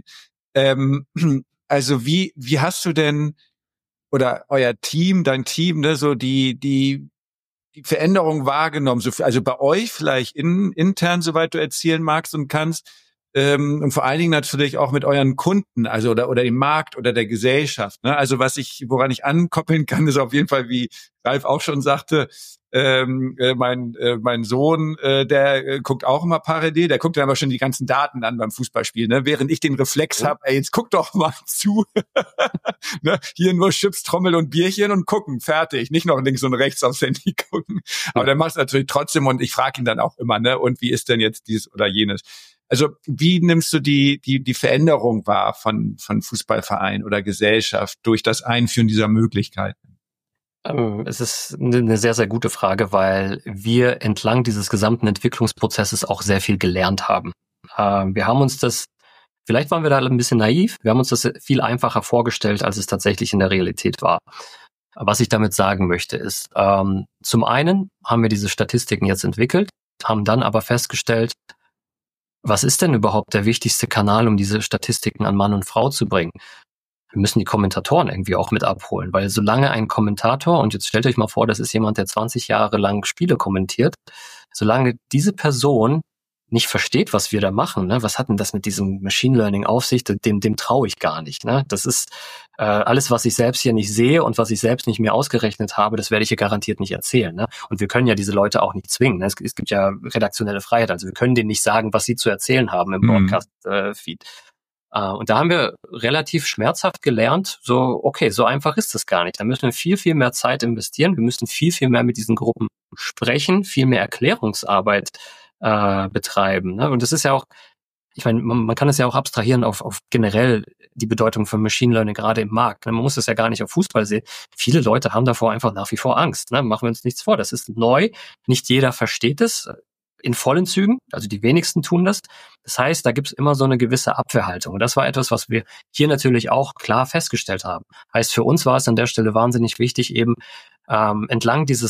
Also wie hast du denn, oder euer Team, dein Team, ne, so die Veränderung wahrgenommen? Also bei euch vielleicht intern, soweit du erzählen magst und kannst, und vor allen Dingen natürlich auch mit euren Kunden, also oder dem Markt oder der Gesellschaft. Ne? Also woran ich ankoppeln kann, ist auf jeden Fall, wie Ralf auch schon sagte, mein Sohn, der guckt auch immer parallel, der guckt dann aber schon die ganzen Daten an beim Fußballspiel, ne? Während ich den Reflex habe, jetzt guck doch mal zu. Ne? Hier nur Chips, Trommel und Bierchen und gucken, fertig. Nicht noch links und rechts aufs Handy gucken. Aber der macht es natürlich trotzdem und ich frage ihn dann auch immer, ne? Und wie ist denn jetzt dies oder jenes? Also wie nimmst du die Veränderung wahr von Fußballverein oder Gesellschaft durch das Einführen dieser Möglichkeiten? Es ist eine sehr, sehr gute Frage, weil wir entlang dieses gesamten Entwicklungsprozesses auch sehr viel gelernt haben. Wir haben uns das, vielleicht waren wir da ein bisschen naiv, wir haben uns das viel einfacher vorgestellt, als es tatsächlich in der Realität war. Was ich damit sagen möchte ist, zum einen haben wir diese Statistiken jetzt entwickelt, haben dann aber festgestellt, was ist denn überhaupt der wichtigste Kanal, um diese Statistiken an Mann und Frau zu bringen? Wir müssen die Kommentatoren irgendwie auch mit abholen, weil solange ein Kommentator, und jetzt stellt euch mal vor, das ist jemand, der 20 Jahre lang Spiele kommentiert, solange diese Person nicht versteht, was wir da machen, ne? Was hat denn das mit diesem Machine Learning auf sich? Dem traue ich gar nicht. Ne? Das ist alles, was ich selbst hier nicht sehe und was ich selbst nicht mehr ausgerechnet habe, das werde ich hier garantiert nicht erzählen. Ne? Und wir können ja diese Leute auch nicht zwingen. Ne? Es gibt ja redaktionelle Freiheit, also wir können denen nicht sagen, was sie zu erzählen haben im Broadcast-Feed. Und da haben wir relativ schmerzhaft gelernt, so, okay, so einfach ist das gar nicht. Da müssen wir viel, viel mehr Zeit investieren. Wir müssen viel, viel mehr mit diesen Gruppen sprechen, viel mehr Erklärungsarbeit betreiben. Ne? Und das ist ja auch, ich meine, man kann es ja auch abstrahieren auf generell die Bedeutung von Machine Learning gerade im Markt. Ne? Man muss das ja gar nicht auf Fußball sehen. Viele Leute haben davor einfach nach wie vor Angst. Ne? Machen wir uns nichts vor. Das ist neu. Nicht jeder versteht es in vollen Zügen, also die wenigsten tun das. Das heißt, da gibt es immer so eine gewisse Abwehrhaltung. Und das war etwas, was wir hier natürlich auch klar festgestellt haben. Heißt, für uns war es an der Stelle wahnsinnig wichtig, eben entlang der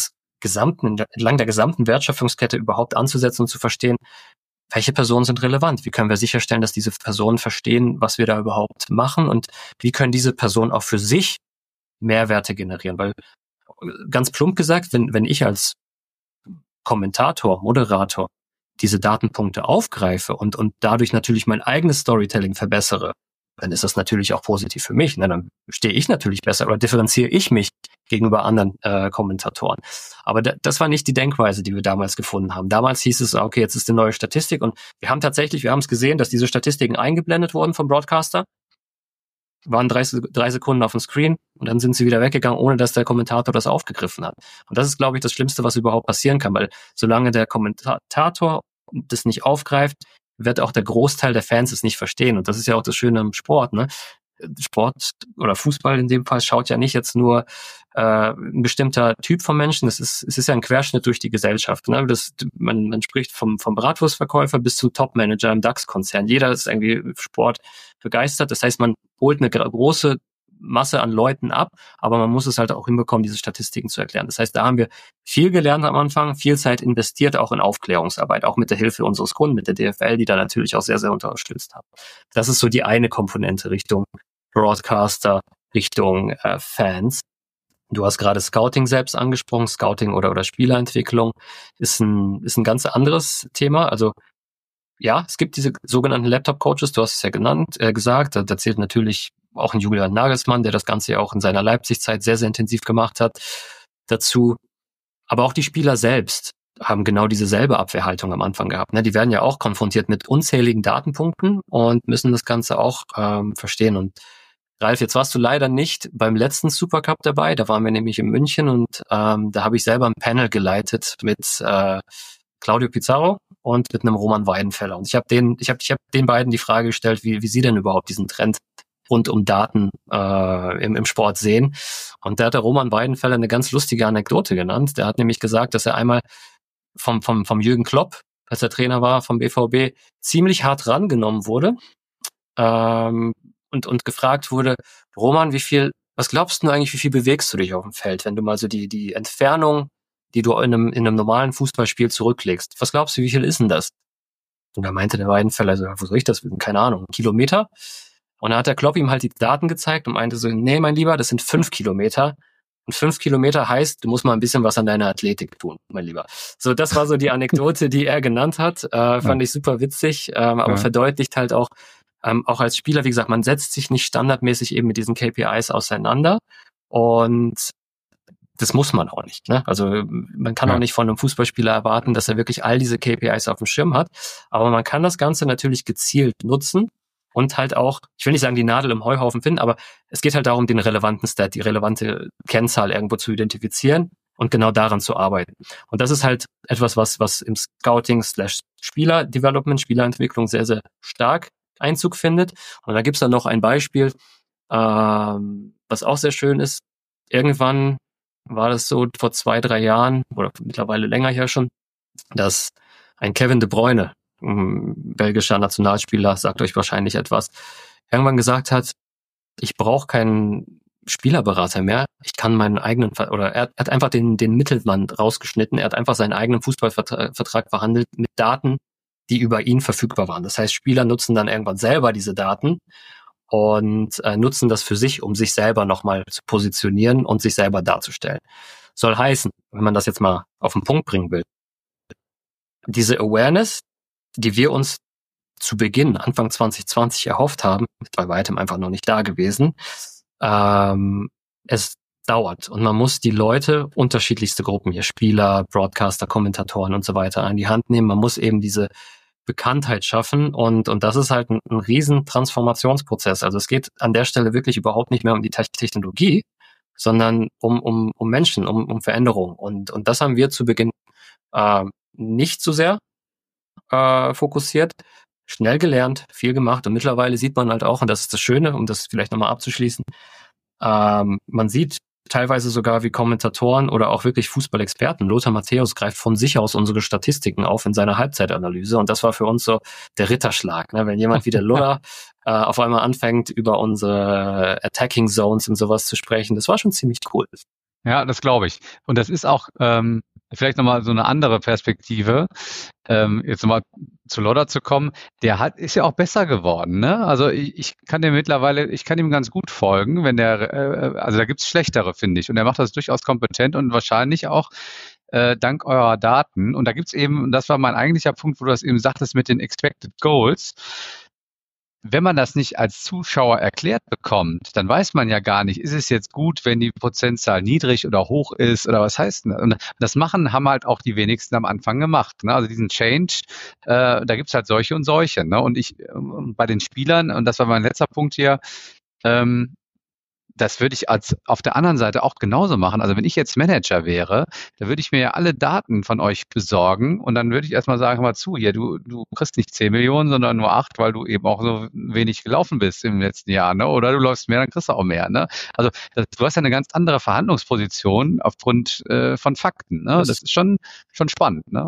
gesamten Wertschöpfungskette überhaupt anzusetzen und zu verstehen, welche Personen sind relevant? Wie können wir sicherstellen, dass diese Personen verstehen, was wir da überhaupt machen? Und wie können diese Personen auch für sich Mehrwerte generieren? Weil, ganz plump gesagt, wenn ich als Kommentator, Moderator diese Datenpunkte aufgreife und dadurch natürlich mein eigenes Storytelling verbessere, dann ist das natürlich auch positiv für mich. Ne? Dann stehe ich natürlich besser oder differenziere ich mich gegenüber anderen Kommentatoren. Aber das war nicht die Denkweise, die wir damals gefunden haben. Damals hieß es, okay, jetzt ist eine neue Statistik und wir haben es gesehen, dass diese Statistiken eingeblendet wurden vom Broadcaster, waren 3 Sekunden auf dem Screen und dann sind sie wieder weggegangen, ohne dass der Kommentator das aufgegriffen hat. Und das ist, glaube ich, das Schlimmste, was überhaupt passieren kann, weil solange der Kommentator das nicht aufgreift, wird auch der Großteil der Fans es nicht verstehen. Und das ist ja auch das Schöne am Sport, ne? Sport oder Fußball in dem Fall schaut ja nicht jetzt nur ein bestimmter Typ von Menschen, es ist ja ein Querschnitt durch die Gesellschaft. Ne? Man spricht vom Bratwurstverkäufer bis zum Topmanager im DAX-Konzern. Jeder ist irgendwie Sport begeistert. Das heißt, man holt eine große Masse an Leuten ab, aber man muss es halt auch hinbekommen, diese Statistiken zu erklären. Das heißt, da haben wir viel gelernt am Anfang, viel Zeit investiert, auch in Aufklärungsarbeit, auch mit der Hilfe unseres Kunden, mit der DFL, die da natürlich auch sehr, sehr unterstützt haben. Das ist so die eine Komponente Richtung Broadcaster, Richtung Fans. Du hast gerade Scouting selbst angesprochen, Scouting oder Spielerentwicklung ist ein ganz anderes Thema. Also ja, es gibt diese sogenannten Laptop-Coaches, du hast es ja gesagt, da zählt natürlich auch ein Julian Nagelsmann, der das Ganze ja auch in seiner Leipzig-Zeit sehr, sehr intensiv gemacht hat, dazu. Aber auch die Spieler selbst haben genau dieselbe Abwehrhaltung am Anfang gehabt. Ne? Die werden ja auch konfrontiert mit unzähligen Datenpunkten und müssen das Ganze auch verstehen. Und Ralf, jetzt warst du leider nicht beim letzten Supercup dabei, da waren wir nämlich in München und da habe ich selber ein Panel geleitet mit Claudio Pizarro und mit einem Roman Weidenfeller. Und ich habe den beiden die Frage gestellt, wie sie denn überhaupt diesen Trend rund um Daten im Sport sehen. Und da hat der Roman Weidenfeller eine ganz lustige Anekdote genannt. Der hat nämlich gesagt, dass er einmal vom Jürgen Klopp, als er Trainer war vom BVB, ziemlich hart rangenommen wurde und gefragt wurde, Roman, was glaubst du eigentlich, wie viel bewegst du dich auf dem Feld, wenn du mal so die Entfernung, die du in einem normalen Fußballspiel zurücklegst, was glaubst du, wie viel ist denn das? Und da meinte der Weidenfeller so, wo soll ich das wissen? Keine Ahnung, 1 Kilometer? Und dann hat der Klopp ihm halt die Daten gezeigt und meinte so, nee, mein Lieber, das sind 5 Kilometer. Und 5 Kilometer heißt, du musst mal ein bisschen was an deiner Athletik tun, mein Lieber. So, das war so die Anekdote, die er genannt hat. Fand ich super witzig, aber verdeutlicht halt auch als Spieler, wie gesagt, man setzt sich nicht standardmäßig eben mit diesen KPIs auseinander. Und das muss man auch nicht, ne? Also man kann auch nicht von einem Fußballspieler erwarten, dass er wirklich all diese KPIs auf dem Schirm hat. Aber man kann das Ganze natürlich gezielt nutzen und halt auch, ich will nicht sagen, die Nadel im Heuhaufen finden, aber es geht halt darum, den relevanten Stat, die relevante Kennzahl irgendwo zu identifizieren und genau daran zu arbeiten. Und das ist halt etwas, was im Scouting/Spieler-Development, Spielerentwicklung sehr, sehr stark Einzug findet. Und da gibt's dann noch ein Beispiel, was auch sehr schön ist. Irgendwann war das so vor 2-3 Jahren oder mittlerweile länger her schon, dass ein Kevin De Bruyne, ein belgischer Nationalspieler, sagt euch wahrscheinlich etwas, irgendwann gesagt hat, ich brauche keinen Spielerberater mehr, ich kann meinen eigenen, oder er hat einfach den Mittelmann rausgeschnitten, er hat einfach seinen eigenen Fußballvertrag verhandelt mit Daten, die über ihn verfügbar waren. Das heißt, Spieler nutzen dann irgendwann selber diese Daten und nutzen das für sich, um sich selber nochmal zu positionieren und sich selber darzustellen. Soll heißen, wenn man das jetzt mal auf den Punkt bringen will, diese Awareness, die wir uns zu Beginn, Anfang 2020 erhofft haben, ist bei weitem einfach noch nicht da gewesen. Es dauert und man muss die Leute, unterschiedlichste Gruppen hier, Spieler, Broadcaster, Kommentatoren und so weiter an die Hand nehmen. Man muss eben diese Bekanntheit schaffen und das ist halt ein riesen Transformationsprozess. Also es geht an der Stelle wirklich überhaupt nicht mehr um die Technologie, sondern um Menschen, um Veränderung. Und das haben wir zu Beginn nicht so sehr fokussiert, schnell gelernt, viel gemacht und mittlerweile sieht man halt auch, und das ist das Schöne, um das vielleicht nochmal abzuschließen, man sieht teilweise sogar, wie Kommentatoren oder auch wirklich Fußballexperten, Lothar Matthäus greift von sich aus unsere Statistiken auf in seiner Halbzeitanalyse und das war für uns so der Ritterschlag, ne? Wenn jemand wie der Lothar auf einmal anfängt, über unsere Attacking Zones und sowas zu sprechen, das war schon ziemlich cool. Ja, das glaube ich. Und das ist auch vielleicht nochmal so eine andere Perspektive, jetzt nochmal zu Lothar zu kommen. Ist ja auch besser geworden, ne? Also ich kann ihm ganz gut folgen, wenn also da gibt's schlechtere, finde ich. Und er macht das durchaus kompetent und wahrscheinlich auch dank eurer Daten. Und da gibt's eben, und das war mein eigentlicher Punkt, wo du das eben sagtest mit den Expected Goals. Wenn man das nicht als Zuschauer erklärt bekommt, dann weiß man ja gar nicht, ist es jetzt gut, wenn die Prozentzahl niedrig oder hoch ist oder was heißt das? Und das haben halt auch die wenigsten am Anfang gemacht. Ne? Also diesen Change, da gibt's halt solche und solche. Ne? Und bei den Spielern, und das war mein letzter Punkt hier, das würde ich auf der anderen Seite auch genauso machen. Also wenn ich jetzt Manager wäre, da würde ich mir ja alle Daten von euch besorgen und dann würde ich erstmal sagen, hör mal zu, hier, du kriegst nicht 10 Millionen, sondern nur 8, weil du eben auch so wenig gelaufen bist im letzten Jahr, ne? Oder du läufst mehr, dann kriegst du auch mehr, ne? Also du hast ja eine ganz andere Verhandlungsposition aufgrund von Fakten, ne? Das ist schon spannend, ne?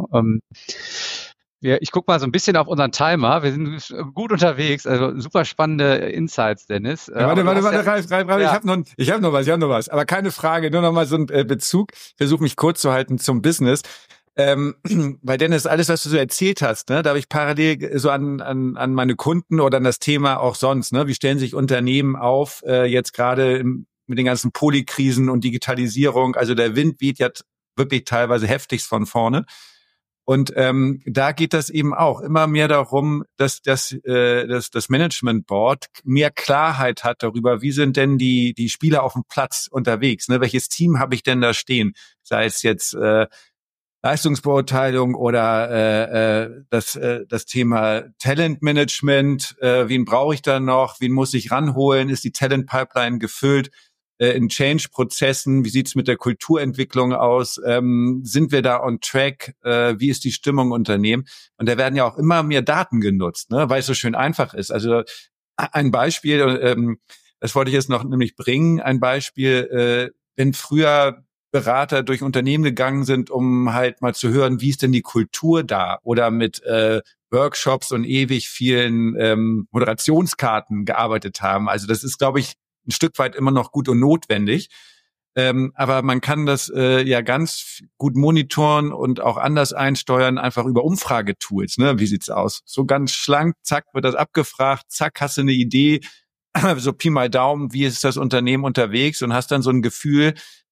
Ich gucke mal so ein bisschen auf unseren Timer. Wir sind gut unterwegs, also super spannende Insights, Dennis. Warte, Ralf, ja. Ich hab noch was. Aber keine Frage, nur noch mal so ein Bezug. Ich versuche mich kurz zu halten zum Business. Weil Dennis, alles, was du so erzählt hast, ne, da habe ich parallel so an meine Kunden oder an das Thema auch sonst, ne, wie stellen sich Unternehmen auf, jetzt gerade mit den ganzen Polykrisen und Digitalisierung. Also der Wind weht ja wirklich teilweise heftigst von vorne. Und da geht das eben auch immer mehr darum, dass das Management Board mehr Klarheit hat darüber, wie sind denn die Spieler auf dem Platz unterwegs, ne? Welches Team habe ich denn da stehen? Sei es jetzt Leistungsbeurteilung oder das Thema Talentmanagement, wen brauche ich da noch, wen muss ich ranholen, ist die Talent-Pipeline gefüllt? In Change-Prozessen, wie sieht's mit der Kulturentwicklung aus? Sind wir da on track? Wie ist die Stimmung im Unternehmen? Und da werden ja auch immer mehr Daten genutzt, ne? Weil es so schön einfach ist. Also ein Beispiel, das wollte ich jetzt noch nämlich bringen, ein Beispiel, wenn früher Berater durch Unternehmen gegangen sind, um halt mal zu hören, wie ist denn die Kultur da? Oder mit Workshops und ewig vielen Moderationskarten gearbeitet haben. Also das ist, glaube ich, ein Stück weit immer noch gut und notwendig. Aber man kann das ja ganz gut monitoren und auch anders einsteuern, einfach über Umfragetools. Ne? Wie sieht's aus? So ganz schlank, zack, wird das abgefragt, zack, hast du eine Idee, so Pi mal Daumen, wie ist das Unternehmen unterwegs und hast dann so ein Gefühl,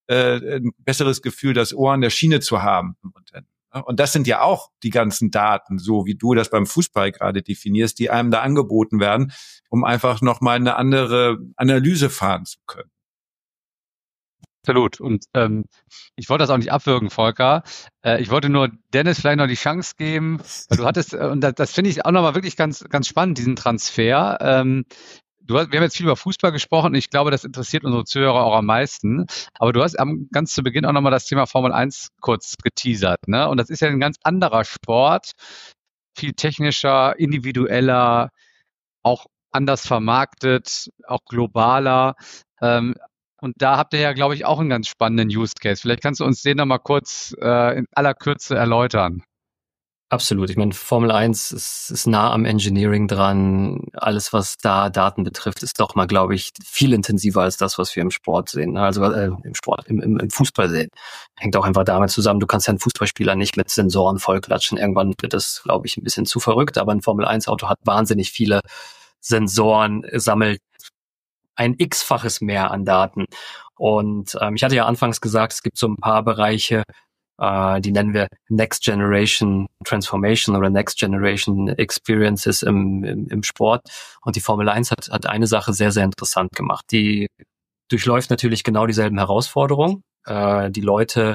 ein besseres Gefühl, das Ohr an der Schiene zu haben im Unternehmen. Und das sind ja auch die ganzen Daten, so wie du das beim Fußball gerade definierst, die einem da angeboten werden, um einfach nochmal eine andere Analyse fahren zu können. Absolut. Und ich wollte das auch nicht abwürgen, Volker. Ich wollte nur Dennis vielleicht noch die Chance geben, weil du hattest, und das finde ich auch nochmal wirklich ganz, ganz spannend, diesen Transfer. Wir haben jetzt viel über Fußball gesprochen und ich glaube, das interessiert unsere Zuhörer auch am meisten. Aber du hast ganz zu Beginn auch nochmal das Thema Formel 1 kurz geteasert, ne? Und das ist ja ein ganz anderer Sport, viel technischer, individueller, auch anders vermarktet, auch globaler. Und da habt ihr ja, glaube ich, auch einen ganz spannenden Use Case. Vielleicht kannst du uns den nochmal kurz in aller Kürze erläutern. Absolut. Ich meine, Formel 1 ist nah am Engineering dran. Alles, was da Daten betrifft, ist doch mal, glaube ich, viel intensiver als das, was wir im Sport sehen. Also im Fußball sehen. Hängt auch einfach damit zusammen, du kannst ja einen Fußballspieler nicht mit Sensoren vollklatschen. Irgendwann wird das, glaube ich, ein bisschen zu verrückt. Aber ein Formel 1 Auto hat wahnsinnig viele Sensoren, sammelt ein X-faches mehr an Daten. Und ich hatte ja anfangs gesagt, es gibt so ein paar Bereiche, die nennen wir Next Generation Transformation oder Next Generation Experiences im Sport. Und die Formel 1 hat eine Sache sehr, sehr interessant gemacht. Die durchläuft natürlich genau dieselben Herausforderungen. Die Leute,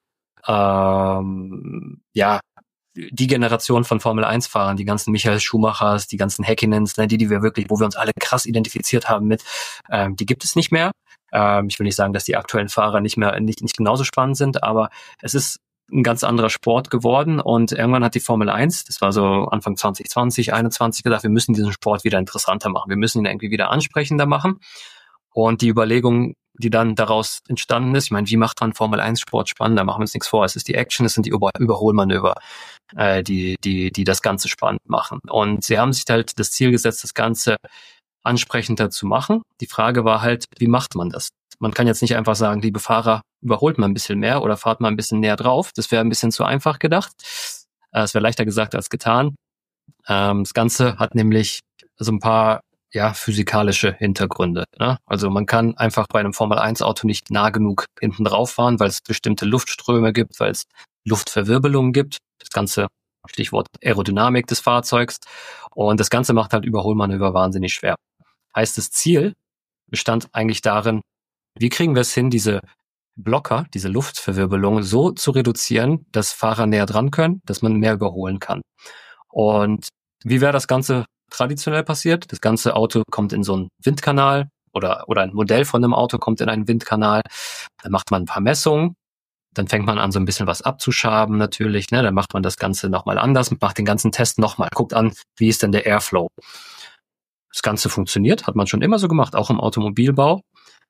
die Generation von Formel-1-Fahrern, die ganzen Michael Schumachers, die ganzen Häkkinens, ne, die wir wirklich, wo wir uns alle krass identifiziert haben mit, die gibt es nicht mehr. Ich will nicht sagen, dass die aktuellen Fahrer nicht genauso spannend sind, aber es ist ein ganz anderer Sport geworden und irgendwann hat die Formel 1, das war so Anfang 2020, 2021, gesagt, wir müssen diesen Sport wieder interessanter machen. Wir müssen ihn irgendwie wieder ansprechender machen. Und die Überlegung, die dann daraus entstanden ist, ich meine, wie macht man Formel 1 Sport spannender? Machen wir uns nichts vor. Es ist die Action, es sind die Überholmanöver, die das Ganze spannend machen. Und sie haben sich halt das Ziel gesetzt, das Ganze ansprechender zu machen. Die Frage war halt, wie macht man das? Man kann jetzt nicht einfach sagen, liebe Fahrer, überholt mal ein bisschen mehr oder fahrt mal ein bisschen näher drauf. Das wäre ein bisschen zu einfach gedacht. Es wäre leichter gesagt als getan. Das Ganze hat nämlich so ein paar physikalische Hintergründe. Ne? Also man kann einfach bei einem Formel-1-Auto nicht nah genug hinten drauf fahren, weil es bestimmte Luftströme gibt, weil es Luftverwirbelungen gibt. Das Ganze, Stichwort Aerodynamik des Fahrzeugs. Und das Ganze macht halt Überholmanöver wahnsinnig schwer. Heißt, das Ziel bestand eigentlich darin, wie kriegen wir es hin, diese Blocker, diese Luftverwirbelung so zu reduzieren, dass Fahrer näher dran können, dass man mehr überholen kann. Und wie wäre das Ganze traditionell passiert? Das ganze Auto kommt in so einen Windkanal oder ein Modell von einem Auto kommt in einen Windkanal. Dann macht man ein paar Messungen. Dann fängt man an, so ein bisschen was abzuschaben natürlich. Ne? Dann macht man das Ganze nochmal anders, macht den ganzen Test nochmal, guckt an, wie ist denn der Airflow. Das Ganze funktioniert, hat man schon immer so gemacht, auch im Automobilbau.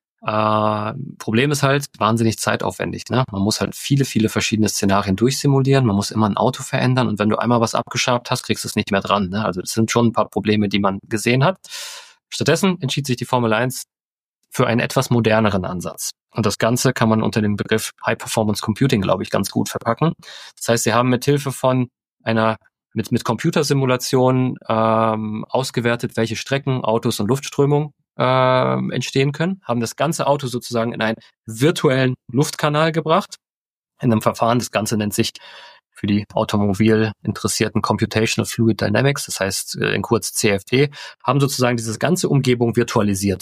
Problem ist halt wahnsinnig zeitaufwendig. Ne? Man muss halt viele, viele verschiedene Szenarien durchsimulieren. Man muss immer ein Auto verändern und wenn du einmal was abgeschabt hast, kriegst du es nicht mehr dran. Ne? Also das sind schon ein paar Probleme, die man gesehen hat. Stattdessen entschied sich die Formel 1 für einen etwas moderneren Ansatz. Und das Ganze kann man unter dem Begriff High Performance Computing, glaube ich, ganz gut verpacken. Das heißt, sie haben mit Hilfe von mit Computersimulationen ausgewertet, welche Strecken, Autos und Luftströmung entstehen können, haben das ganze Auto sozusagen in einen virtuellen Luftkanal gebracht. In einem Verfahren, das Ganze nennt sich für die automobil interessierten Computational Fluid Dynamics, das heißt in kurz CFD, haben sozusagen diese ganze Umgebung virtualisiert.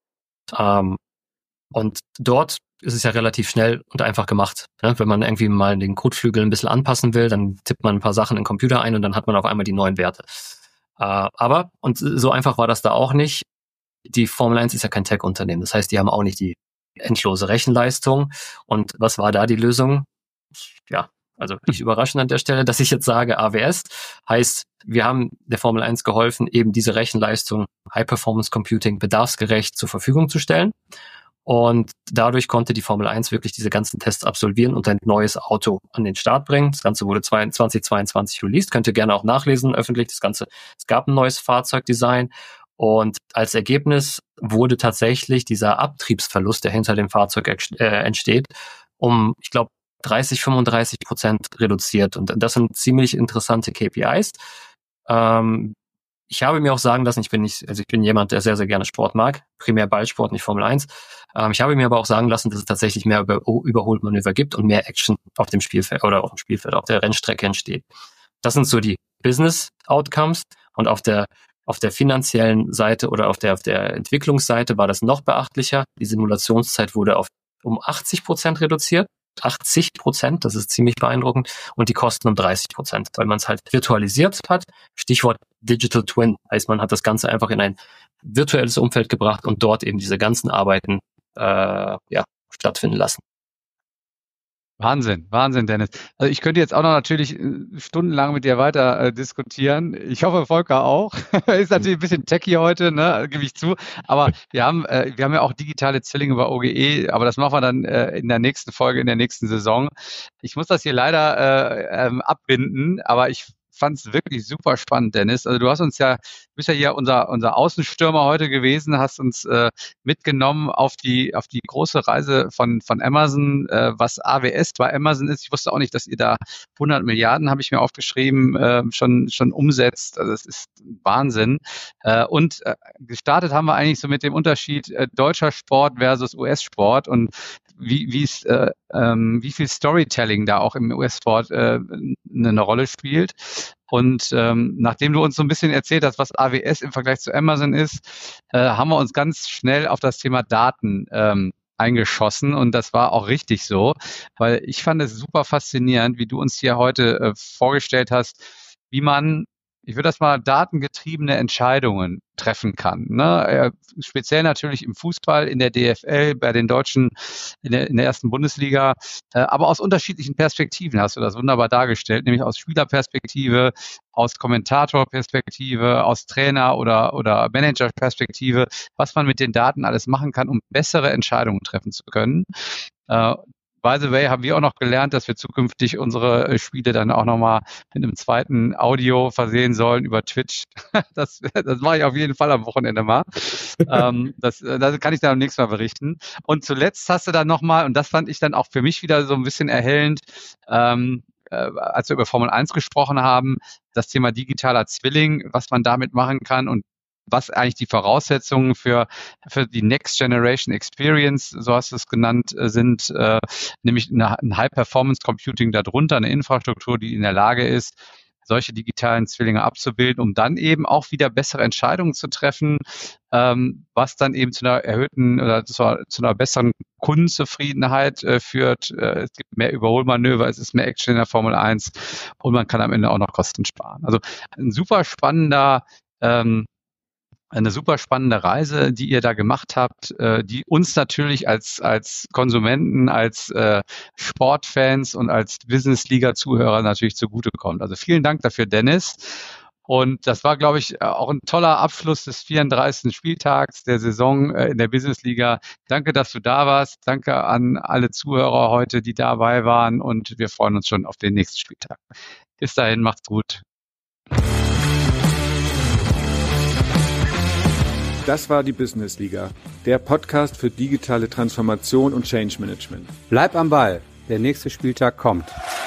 Und dort ist es ja relativ schnell und einfach gemacht. Ne? Wenn man irgendwie mal den Kotflügel ein bisschen anpassen will, dann tippt man ein paar Sachen in den Computer ein und dann hat man auf einmal die neuen Werte. Aber, und so einfach war das da auch nicht, die Formel 1 ist ja kein Tech-Unternehmen. Das heißt, die haben auch nicht die endlose Rechenleistung. Und was war da die Lösung? Ja, also nicht überraschend an der Stelle, dass ich jetzt sage AWS. Heißt, wir haben der Formel 1 geholfen, eben diese Rechenleistung High-Performance Computing bedarfsgerecht zur Verfügung zu stellen. Und dadurch konnte die Formel 1 wirklich diese ganzen Tests absolvieren und ein neues Auto an den Start bringen. Das Ganze wurde 2022 released. Könnt ihr gerne auch nachlesen öffentlich. Es gab ein neues Fahrzeugdesign. Und als Ergebnis wurde tatsächlich dieser Abtriebsverlust, der hinter dem Fahrzeug entsteht, um, ich glaube, 30-35% reduziert. Und das sind ziemlich interessante KPIs. Ich habe mir auch sagen lassen, ich bin jemand, der sehr, sehr gerne Sport mag, primär Ballsport, nicht Formel 1. Ich habe mir aber auch sagen lassen, dass es tatsächlich mehr Überholmanöver gibt und mehr Action auf dem Spielfeld oder auf dem Spielfeld, auf der Rennstrecke entsteht. Das sind so die Business Outcomes, und auf der finanziellen Seite oder auf der Entwicklungsseite war das noch beachtlicher. Die Simulationszeit wurde um 80% reduziert. 80%, das ist ziemlich beeindruckend, und die Kosten um 30%, weil man es halt virtualisiert hat. Stichwort Digital Twin, heißt, man hat das Ganze einfach in ein virtuelles Umfeld gebracht und dort eben diese ganzen Arbeiten stattfinden lassen. Wahnsinn, Dennis. Also ich könnte jetzt auch noch natürlich stundenlang mit dir weiter diskutieren. Ich hoffe, Volker auch. Ist natürlich ein bisschen techy heute, ne, gebe ich zu. Aber wir haben ja auch digitale Zwillinge bei OGE, aber das machen wir dann in der nächsten Folge, in der nächsten Saison. Ich muss das hier leider abbinden, aber ich fand es wirklich super spannend, Dennis. Also du bist ja hier unser Außenstürmer heute gewesen, hast uns mitgenommen auf die große Reise von Amazon, was AWS bei Amazon ist. Ich wusste auch nicht, dass ihr da 100 Milliarden, habe ich mir aufgeschrieben, schon umsetzt. Also das ist Wahnsinn. Und gestartet haben wir eigentlich so mit dem Unterschied deutscher Sport versus US-Sport und wie viel Storytelling da auch im US-Sport eine Rolle spielt. Und nachdem du uns so ein bisschen erzählt hast, was AWS im Vergleich zu Amazon ist, haben wir uns ganz schnell auf das Thema Daten eingeschossen, und das war auch richtig so, weil ich fand es super faszinierend, wie du uns hier heute vorgestellt hast, wie man, ich würde das mal, datengetriebene Entscheidungen treffen kann. Ne? Speziell natürlich im Fußball, in der DFL, bei den Deutschen in der ersten Bundesliga, aber aus unterschiedlichen Perspektiven hast du das wunderbar dargestellt, nämlich aus Spielerperspektive, aus Kommentatorperspektive, aus Trainer- oder Managerperspektive, was man mit den Daten alles machen kann, um bessere Entscheidungen treffen zu können. By the way, haben wir auch noch gelernt, dass wir zukünftig unsere Spiele dann auch nochmal mit einem zweiten Audio versehen sollen über Twitch. Das mache ich auf jeden Fall am Wochenende mal. Das kann ich dann am nächsten Mal berichten. Und zuletzt hast du dann nochmal, und das fand ich dann auch für mich wieder so ein bisschen erhellend, als wir über Formel 1 gesprochen haben, das Thema digitaler Zwilling, was man damit machen kann und was eigentlich die Voraussetzungen für die Next Generation Experience, so hast du es genannt, sind, nämlich ein High-Performance-Computing darunter, eine Infrastruktur, die in der Lage ist, solche digitalen Zwillinge abzubilden, um dann eben auch wieder bessere Entscheidungen zu treffen, was dann eben zu einer erhöhten oder zu einer besseren Kundenzufriedenheit führt. Es gibt mehr Überholmanöver, es ist mehr Action in der Formel 1 und man kann am Ende auch noch Kosten sparen. Also eine super spannende Reise, die ihr da gemacht habt, die uns natürlich als Konsumenten, als Sportfans und als Business-Liga-Zuhörer natürlich zugutekommt. Also vielen Dank dafür, Dennis. Und das war, glaube ich, auch ein toller Abschluss des 34. Spieltags der Saison in der Business-Liga. Danke, dass du da warst. Danke an alle Zuhörer heute, die dabei waren. Und wir freuen uns schon auf den nächsten Spieltag. Bis dahin, macht's gut. Das war die Business Liga, der Podcast für digitale Transformation und Change Management. Bleib am Ball, der nächste Spieltag kommt.